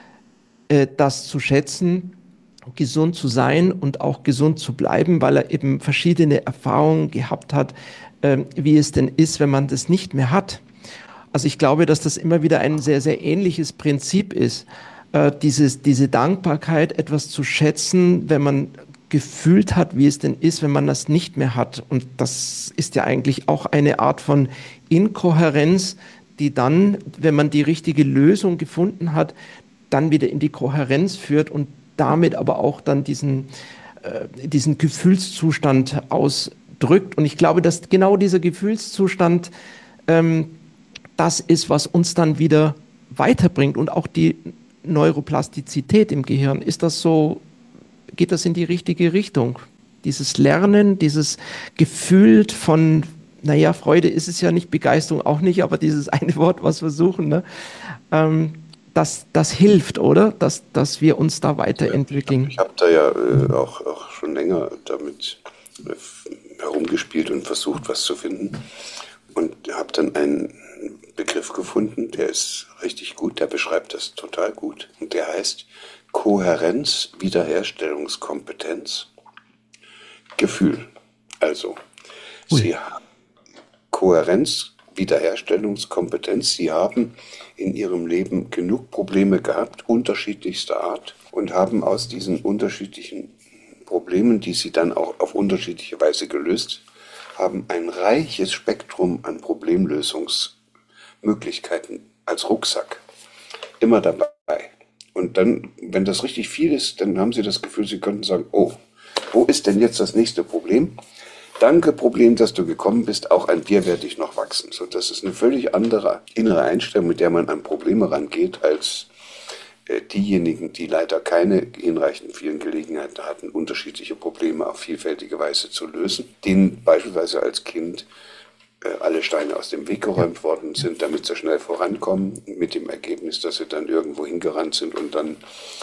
das zu schätzen, gesund zu sein und auch gesund zu bleiben, weil er eben verschiedene Erfahrungen gehabt hat, wie es denn ist, wenn man das nicht mehr hat. Also ich glaube, dass das immer wieder ein sehr, sehr ähnliches Prinzip ist, diese Dankbarkeit, etwas zu schätzen, wenn man gefühlt hat, wie es denn ist, wenn man das nicht mehr hat. Und das ist ja eigentlich auch eine Art von Inkohärenz, die dann, wenn man die richtige Lösung gefunden hat, dann wieder in die Kohärenz führt und damit aber auch dann diesen Gefühlszustand ausdrückt. Und ich glaube, dass genau dieser Gefühlszustand das ist, was uns dann wieder weiterbringt und auch die Neuroplastizität im Gehirn. Ist das so, geht das in die richtige Richtung? Dieses Lernen, dieses Gefühl von, naja, Freude ist es ja nicht, Begeisterung auch nicht, aber dieses eine Wort, was wir suchen, ne? Das hilft, oder? Dass wir uns da weiterentwickeln. Ich hab da ja auch schon länger damit herumgespielt und versucht, was zu finden. Und habe dann einen Begriff gefunden, der ist richtig gut, der beschreibt das total gut. Und der heißt Kohärenz, Wiederherstellungskompetenz, Gefühl. Also, Sie haben Kohärenz Wiederherstellungskompetenz. Sie haben in ihrem Leben genug Probleme gehabt, unterschiedlichster Art, und haben aus diesen unterschiedlichen Problemen, die sie dann auch auf unterschiedliche Weise gelöst haben, ein reiches Spektrum an Problemlösungsmöglichkeiten als Rucksack immer dabei. Und dann, wenn das richtig viel ist, dann haben sie das Gefühl, sie könnten sagen, oh, wo ist denn jetzt das nächste Problem? Danke, Problem, dass du gekommen bist, auch an dir werde ich noch wachsen. So, das ist eine völlig andere innere Einstellung, mit der man an Probleme rangeht, als diejenigen, die leider keine hinreichend vielen Gelegenheiten hatten, unterschiedliche Probleme auf vielfältige Weise zu lösen, denen beispielsweise als Kind alle Steine aus dem Weg geräumt worden sind, damit sie schnell vorankommen, mit dem Ergebnis, dass sie dann irgendwo hingerannt sind und dann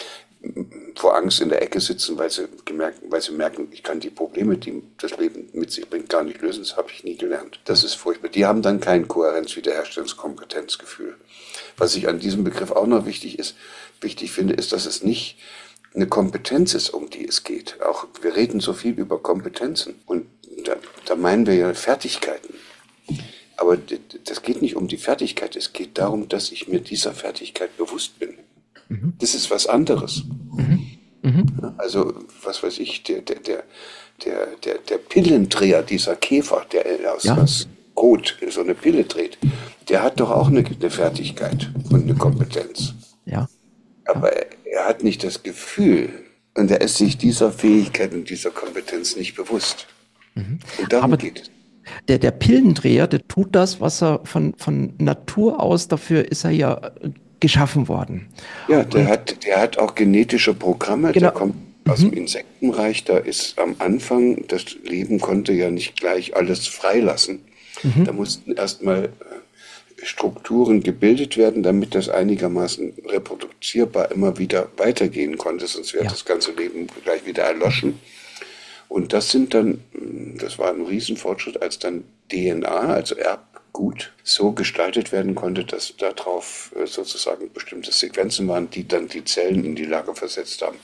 vor Angst in der Ecke sitzen, weil sie merken, ich kann die Probleme, die das Leben mit sich bringt, gar nicht lösen. Das habe ich nie gelernt. Das ist furchtbar. Die haben dann kein Kohärenz-Wiederherstellungskompetenzgefühl. Was ich an diesem Begriff auch noch wichtig finde, ist, dass es nicht eine Kompetenz ist, um die es geht. Auch wir reden so viel über Kompetenzen und da meinen wir ja Fertigkeiten. Aber das geht nicht um die Fertigkeit. Es geht darum, dass ich mir dieser Fertigkeit bewusst bin. Das ist was anderes. Also, was weiß ich, der Pillendreher, dieser Käfer, der aus Kot so eine Pille dreht, der hat doch auch eine Fertigkeit und eine Kompetenz. Ja. Aber er hat nicht das Gefühl und er ist sich dieser Fähigkeit und dieser Kompetenz nicht bewusst. Und darum geht es. Der Pillendreher, der tut das, was er von Natur aus, dafür ist er ja geschaffen worden. Ja, der hat auch genetische Programme, genau. Der kommt aus dem Insektenreich, da ist am Anfang, das Leben konnte ja nicht gleich alles freilassen. Da mussten erstmal Strukturen gebildet werden, damit das einigermaßen reproduzierbar immer wieder weitergehen konnte, sonst wäre das ganze Leben gleich wieder erloschen. Und das war ein Riesenfortschritt, als dann DNA, also Erbgut, so gestaltet werden konnte, dass darauf sozusagen bestimmte Sequenzen waren, die dann die Zellen in die Lage versetzt haben,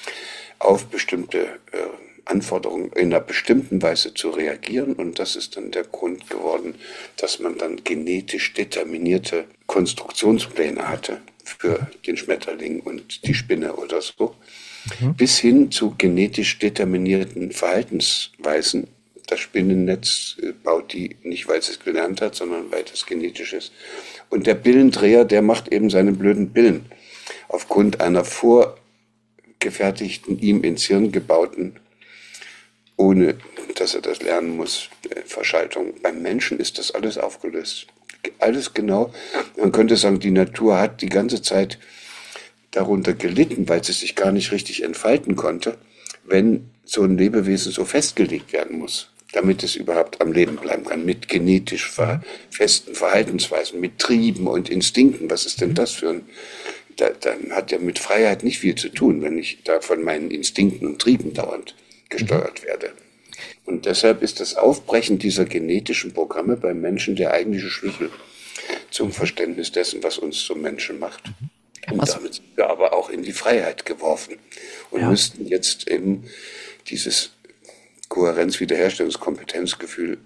auf bestimmte Anforderungen in einer bestimmten Weise zu reagieren. Und das ist dann der Grund geworden, dass man dann genetisch determinierte Konstruktionspläne hatte für den Schmetterling und die Spinne oder so, bis hin zu genetisch determinierten Verhaltensweisen. Das Spinnennetz baut die nicht, weil es gelernt hat, sondern weil das genetisch ist. Und der Pillendreher, der macht eben seine blöden Pillen aufgrund einer vorgefertigten, ihm ins Hirn gebauten, ohne dass er das lernen muss, Verschaltung. Beim Menschen ist das alles aufgelöst. Alles genau. Man könnte sagen, die Natur hat die ganze Zeit darunter gelitten, weil sie sich gar nicht richtig entfalten konnte, wenn so ein Lebewesen so festgelegt werden muss, damit es überhaupt am Leben bleiben kann, mit genetisch festen Verhaltensweisen, mit Trieben und Instinkten. Was ist denn das für ein... Dann hat ja mit Freiheit nicht viel zu tun, wenn ich da von meinen Instinkten und Trieben dauernd gesteuert werde. Und deshalb ist das Aufbrechen dieser genetischen Programme beim Menschen der eigentliche Schlüssel zum Verständnis dessen, was uns zum Menschen macht. Und damit sind wir aber auch in die Freiheit geworfen und müssten jetzt eben dieses Kohärenz-Wiederherstellungskompetenzgefühl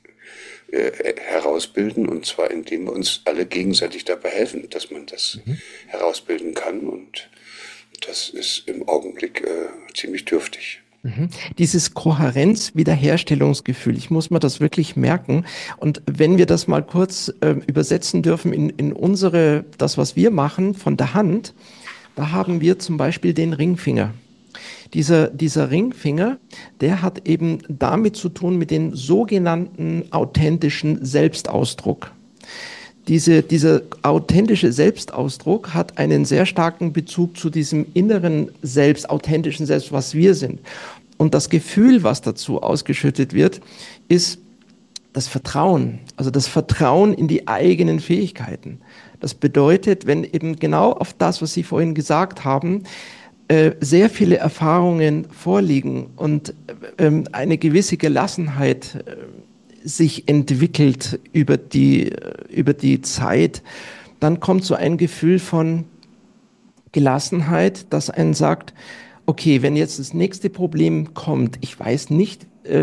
herausbilden, und zwar indem wir uns alle gegenseitig dabei helfen, dass man das herausbilden kann, und das ist im Augenblick ziemlich dürftig. Dieses Kohärenz-Wiederherstellungsgefühl, ich muss mir das wirklich merken. Und wenn wir das mal kurz übersetzen dürfen in das, was wir machen, von der Hand, da haben wir zum Beispiel den Ringfinger. Dieser Ringfinger, der hat eben damit zu tun mit dem sogenannten authentischen Selbstausdruck. Dieser authentische Selbstausdruck hat einen sehr starken Bezug zu diesem inneren Selbst, authentischen Selbst, was wir sind. Und das Gefühl, was dazu ausgeschüttet wird, ist das Vertrauen, also das Vertrauen in die eigenen Fähigkeiten. Das bedeutet, wenn eben genau auf das, was Sie vorhin gesagt haben, sehr viele Erfahrungen vorliegen und eine gewisse Gelassenheit sich entwickelt über die Zeit, dann kommt so ein Gefühl von Gelassenheit, das einen sagt, okay, wenn jetzt das nächste Problem kommt, ich weiß nicht,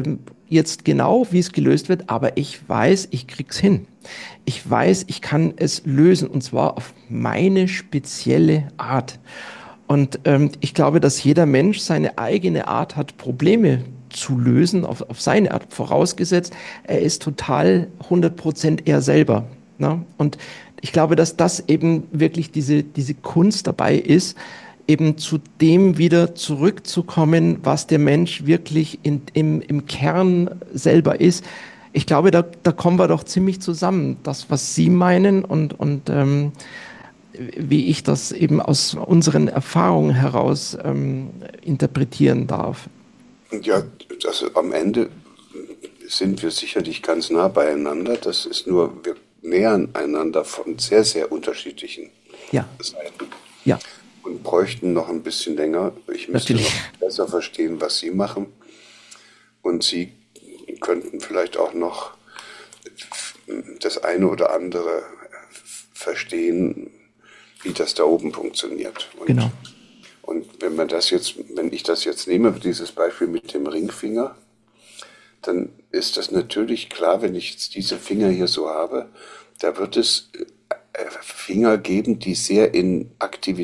jetzt genau, wie es gelöst wird, aber ich weiß, ich krieg's hin. Ich weiß, ich kann es lösen und zwar auf meine spezielle Art. Und ich glaube, dass jeder Mensch seine eigene Art hat, Probleme zu lösen, auf seine Art, vorausgesetzt, er ist total 100% er selber. Ne? Und ich glaube, dass das eben wirklich diese Kunst dabei ist, eben zu dem wieder zurückzukommen, was der Mensch wirklich im Kern selber ist. Ich glaube, da kommen wir doch ziemlich zusammen. Das, was Sie meinen und wie ich das eben aus unseren Erfahrungen heraus interpretieren darf. Ja, also am Ende sind wir sicherlich ganz nah beieinander. Das ist nur, wir nähern einander von sehr, sehr unterschiedlichen Ja, Seiten ja, und bräuchten noch ein bisschen länger. Ich müsste natürlich. noch besser verstehen, was Sie machen. Und Sie könnten vielleicht auch noch das eine oder andere verstehen, wie das da oben funktioniert. Genau. Und wenn ich das jetzt nehme, dieses Beispiel mit dem Ringfinger, dann ist das natürlich klar, wenn ich jetzt diese Finger hier so habe, da wird es Finger geben, die sehr in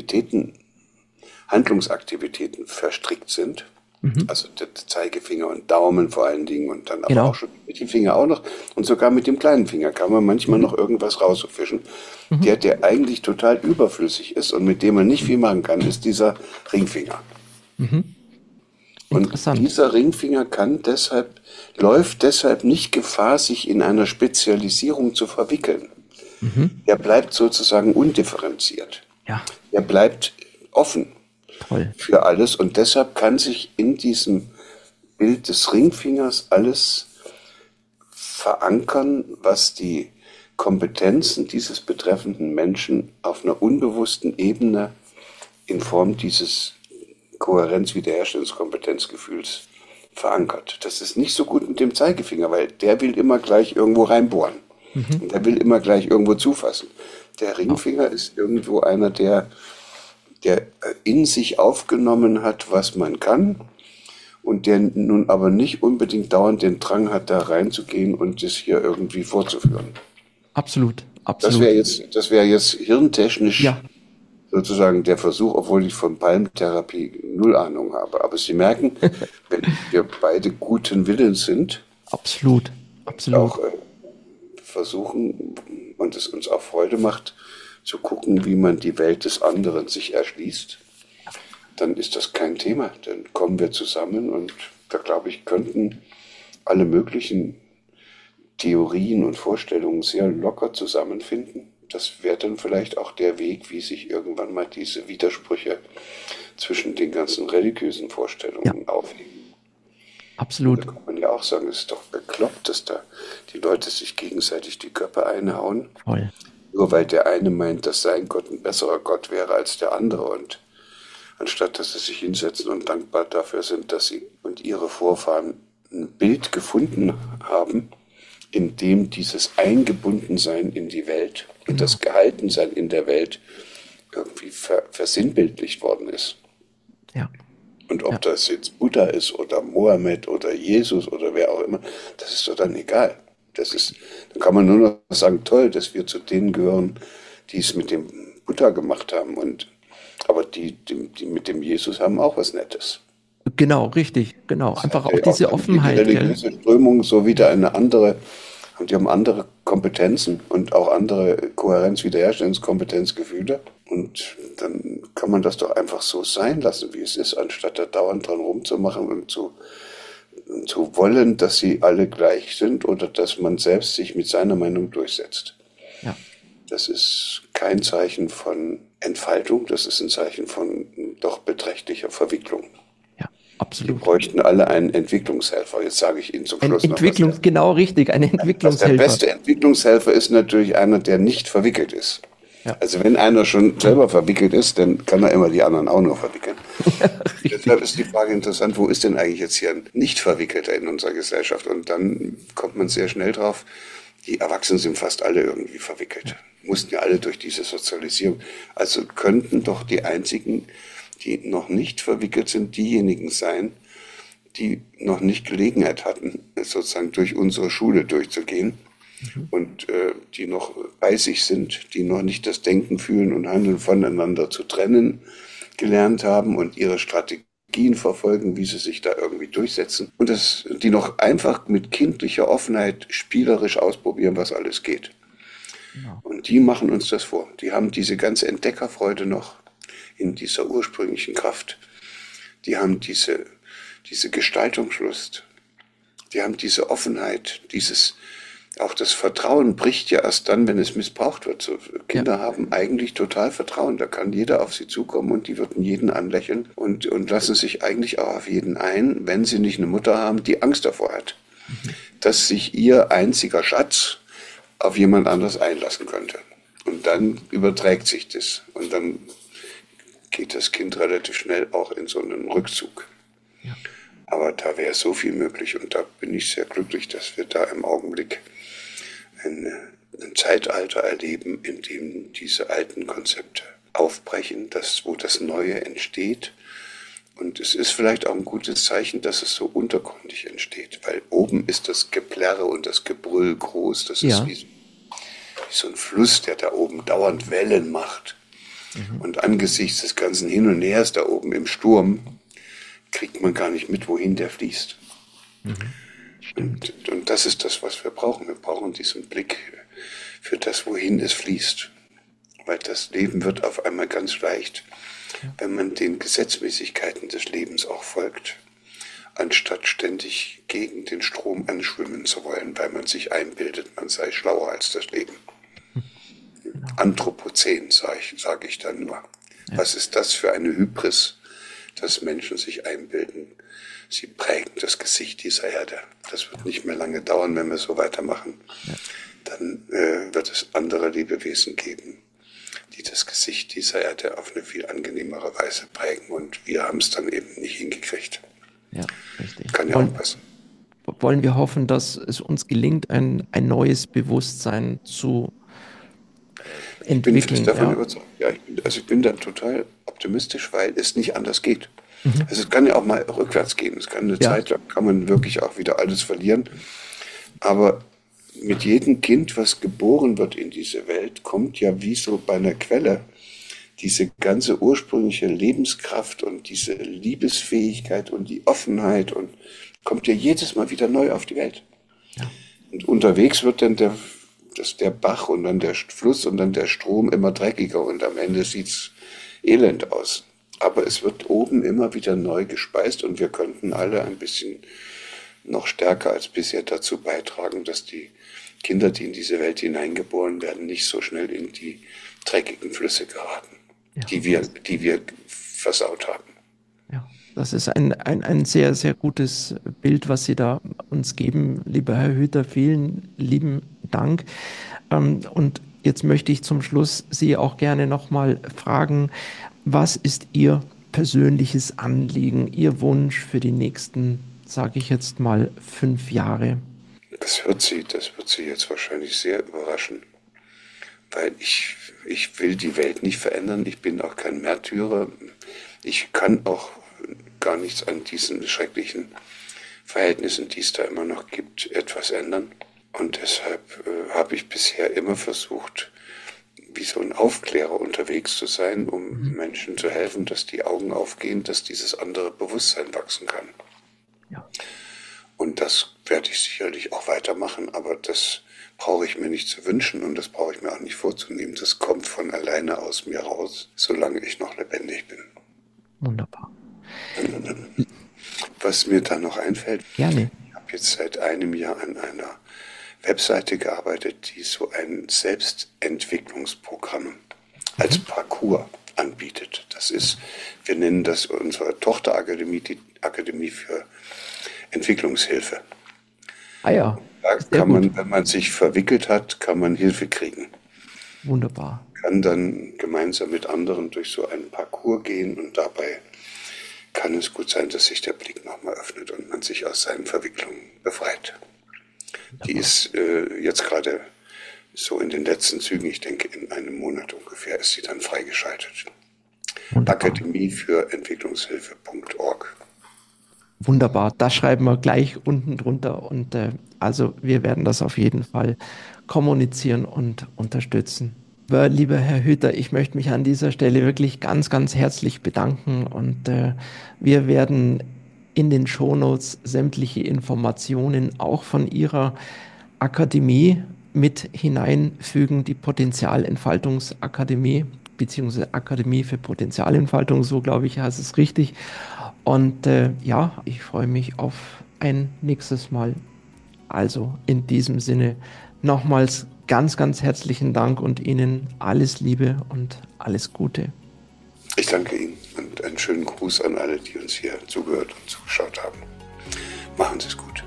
Handlungsaktivitäten verstrickt sind. Also der Zeigefinger und Daumen vor allen Dingen und dann aber Genau. auch schon mit dem Finger auch noch. Und sogar mit dem kleinen Finger kann man manchmal noch irgendwas rausfischen. Der eigentlich total überflüssig ist und mit dem man nicht viel machen kann, ist dieser Ringfinger. Und Interessant. dieser Ringfinger läuft deshalb nicht Gefahr, sich in einer Spezialisierung zu verwickeln. Er bleibt sozusagen undifferenziert. Ja, Er bleibt offen toll. für alles und deshalb kann sich in diesem Bild des Ringfingers alles verankern, was die Kompetenzen dieses betreffenden Menschen auf einer unbewussten Ebene in Form dieses Kohärenz-Wiederherstellungskompetenzgefühls verankert. Das ist nicht so gut mit dem Zeigefinger, weil der will immer gleich irgendwo reinbohren. Und der will immer gleich irgendwo zufassen. Der Ringfinger ist irgendwo einer, der in sich aufgenommen hat, was man kann und der nun aber nicht unbedingt dauernd den Drang hat, da reinzugehen und das hier irgendwie vorzuführen. Absolut, Das absolut. wäre jetzt hirntechnisch Ja, sozusagen der Versuch, obwohl ich von Palmtherapie null Ahnung habe. Aber Sie merken, wenn wir beide guten Willens sind, absolut, absolut. auch versuchen und es uns auch Freude macht, zu gucken, wie man die Welt des anderen sich erschließt, dann ist das kein Thema. Dann kommen wir zusammen und da, glaube ich, könnten alle möglichen Theorien und Vorstellungen sehr locker zusammenfinden. Das wäre dann vielleicht auch der Weg, wie sich irgendwann mal diese Widersprüche zwischen den ganzen religiösen Vorstellungen aufheben. Absolut. Da kann man ja auch sagen, es ist doch bekloppt, dass da die Leute sich gegenseitig die Köpfe einhauen. Voll. Nur weil der eine meint, dass sein Gott ein besserer Gott wäre als der andere. Und anstatt dass sie sich hinsetzen und dankbar dafür sind, dass sie und ihre Vorfahren ein Bild gefunden haben, in dem dieses Eingebundensein in die Welt und das Gehaltensein in der Welt irgendwie versinnbildlicht worden ist. Ja. Und ob das jetzt Buddha ist oder Mohammed oder Jesus oder wer auch immer, das ist doch dann egal. Dann kann man nur noch sagen, toll, dass wir zu denen gehören, die es mit dem Buddha gemacht haben. Aber die mit dem Jesus haben auch was Nettes. Genau, richtig, genau. Einfach auch diese Auch Offenheit. die religiöse Strömung so wieder eine andere, und die haben andere Kompetenzen und auch andere Kohärenz-Wiederherstellungskompetenzgefühle. Und dann kann man das doch einfach so sein lassen, wie es ist, anstatt da dauernd dran rumzumachen und zu wollen, dass sie alle gleich sind oder dass man selbst sich mit seiner Meinung durchsetzt. Ja. Das ist kein Zeichen von Entfaltung, das ist ein Zeichen von doch beträchtlicher Verwicklung. Ja, Wir absolut. bräuchten alle einen Entwicklungshelfer. Jetzt sage ich Ihnen zum Schluss noch was. Genau richtig, ein Der Entwicklungshelfer. beste Entwicklungshelfer ist natürlich einer, der nicht verwickelt ist. Ja. Also wenn einer schon selber verwickelt ist, dann kann er immer die anderen auch nur verwickeln. Deshalb ist die Frage interessant, wo ist denn eigentlich jetzt hier ein Nicht-Verwickelter in unserer Gesellschaft? Und dann kommt man sehr schnell drauf, die Erwachsenen sind fast alle irgendwie verwickelt. Mussten ja alle durch diese Sozialisierung. Also könnten doch die einzigen, die noch nicht verwickelt sind, diejenigen sein, die noch nicht Gelegenheit hatten, sozusagen durch unsere Schule durchzugehen und die noch bei sich sind, die noch nicht das Denken, Fühlen und Handeln voneinander zu trennen gelernt haben und ihre Strategien verfolgen, wie sie sich da irgendwie durchsetzen und die noch einfach mit kindlicher Offenheit spielerisch ausprobieren, was alles geht. Genau. Und die machen uns das vor. Die haben diese ganze Entdeckerfreude noch in dieser ursprünglichen Kraft. Die haben diese Gestaltungslust. Die haben diese Offenheit, auch das Vertrauen bricht ja erst dann, wenn es missbraucht wird. So, Kinder haben eigentlich total Vertrauen. Da kann jeder auf sie zukommen und die würden jeden anlächeln und lassen sich eigentlich auch auf jeden ein, wenn sie nicht eine Mutter haben, die Angst davor hat, dass sich ihr einziger Schatz auf jemand anders einlassen könnte. Und dann überträgt sich das. Und dann geht das Kind relativ schnell auch in so einen Rückzug. Ja. Aber da wäre so viel möglich und da bin ich sehr glücklich, dass wir da im Augenblick ein Zeitalter erleben, in dem diese alten Konzepte aufbrechen, wo das Neue entsteht. Und es ist vielleicht auch ein gutes Zeichen, dass es so untergründig entsteht, weil oben ist das Geplärre und das Gebrüll groß. Das ist wie so ein Fluss, der da oben dauernd Wellen macht. Und angesichts des ganzen Hin und Hers da oben im Sturm kriegt man gar nicht mit, wohin der fließt. Und das ist das, was wir brauchen. Wir brauchen diesen Blick für das, wohin es fließt. Weil das Leben wird auf einmal ganz leicht, wenn man den Gesetzmäßigkeiten des Lebens auch folgt, anstatt ständig gegen den Strom anschwimmen zu wollen, weil man sich einbildet, man sei schlauer als das Leben. Anthropozän, sage ich dann nur. Ja. Was ist das für eine Hybris, dass Menschen sich einbilden, sie prägen das Gesicht dieser Erde. Das wird nicht mehr lange dauern, wenn wir so weitermachen. Ja. Dann wird es andere Lebewesen geben, die das Gesicht dieser Erde auf eine viel angenehmere Weise prägen. Und wir haben es dann eben nicht hingekriegt. Ja, richtig. Kann ja auch passen. Wollen wir hoffen, dass es uns gelingt, ein neues Bewusstsein zu entwickeln. Ich bin fest davon überzeugt. Ja, ich bin da total optimistisch, weil es nicht anders geht. Also es kann ja auch mal rückwärts gehen. Es kann eine Zeit lang, kann man wirklich auch wieder alles verlieren. Aber mit jedem Kind, was geboren wird in diese Welt, kommt ja wie so bei einer Quelle diese ganze ursprüngliche Lebenskraft und diese Liebesfähigkeit und die Offenheit und kommt ja jedes Mal wieder neu auf die Welt. Ja. Und unterwegs wird dann der Bach und dann der Fluss und dann der Strom immer dreckiger und am Ende sieht's elend aus. Aber es wird oben immer wieder neu gespeist und wir könnten alle ein bisschen noch stärker als bisher dazu beitragen, dass die Kinder, die in diese Welt hineingeboren werden, nicht so schnell in die dreckigen Flüsse geraten, die wir versaut haben. Ja, das ist ein sehr, sehr gutes Bild, was Sie da uns geben, lieber Herr Hüter. Vielen lieben Dank. Und jetzt möchte ich zum Schluss Sie auch gerne nochmal fragen, was ist Ihr persönliches Anliegen, Ihr Wunsch für die nächsten, sage ich jetzt mal, 5 Jahre? Das wird Sie jetzt wahrscheinlich sehr überraschen, weil ich will die Welt nicht verändern, ich bin auch kein Märtyrer, ich kann auch gar nichts an diesen schrecklichen Verhältnissen, die es da immer noch gibt, etwas ändern. Und deshalb habe ich bisher immer versucht, wie so ein Aufklärer unterwegs zu sein, um Menschen zu helfen, dass die Augen aufgehen, dass dieses andere Bewusstsein wachsen kann. Ja. Und das werde ich sicherlich auch weitermachen, aber das brauche ich mir nicht zu wünschen und das brauche ich mir auch nicht vorzunehmen. Das kommt von alleine aus mir raus, solange ich noch lebendig bin. Wunderbar. Was mir da noch einfällt, Gerne. Ich habe jetzt seit einem Jahr an einer Webseite gearbeitet, die so ein Selbstentwicklungsprogramm als Parcours anbietet. Das ist, wir nennen das unsere Tochterakademie, die Akademie für Entwicklungshilfe. Ah ja. Da kann man, wenn man sich verwickelt hat, kann man Hilfe kriegen. Wunderbar. Kann dann gemeinsam mit anderen durch so einen Parcours gehen und dabei kann es gut sein, dass sich der Blick nochmal öffnet und man sich aus seinen Verwicklungen befreit. Die ist jetzt gerade so in den letzten Zügen, ich denke in einem Monat ungefähr, ist sie dann freigeschaltet. Akademie für Entwicklungshilfe.org. Wunderbar, das schreiben wir gleich unten drunter und also wir werden das auf jeden Fall kommunizieren und unterstützen. Aber, lieber Herr Hüter, ich möchte mich an dieser Stelle wirklich ganz, ganz herzlich bedanken und wir werden in den Shownotes sämtliche Informationen auch von Ihrer Akademie mit hineinfügen, die Potenzialentfaltungsakademie beziehungsweise Akademie für Potenzialentfaltung, so glaube ich, heißt es richtig. Und ja, ich freue mich auf ein nächstes Mal. Also in diesem Sinne nochmals ganz, ganz herzlichen Dank und Ihnen alles Liebe und alles Gute. Ich danke Ihnen und einen schönen Gruß an alle, die uns hier zugehört und zugeschaut haben. Machen Sie es gut.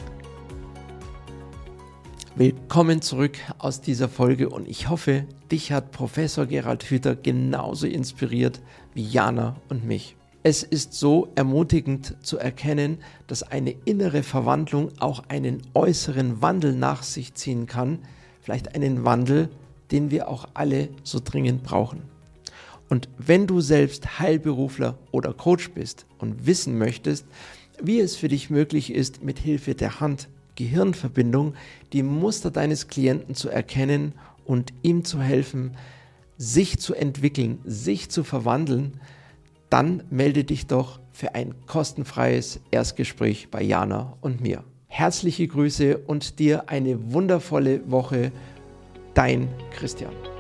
Willkommen zurück aus dieser Folge und ich hoffe, dich hat Professor Gerald Hüther genauso inspiriert wie Jana und mich. Es ist so ermutigend zu erkennen, dass eine innere Verwandlung auch einen äußeren Wandel nach sich ziehen kann, vielleicht einen Wandel, den wir auch alle so dringend brauchen. Und wenn du selbst Heilberufler oder Coach bist und wissen möchtest, wie es für dich möglich ist, mit Hilfe der Hand-Gehirn-Verbindung die Muster deines Klienten zu erkennen und ihm zu helfen, sich zu entwickeln, sich zu verwandeln, dann melde dich doch für ein kostenfreies Erstgespräch bei Jana und mir. Herzliche Grüße und dir eine wundervolle Woche. Dein Christian.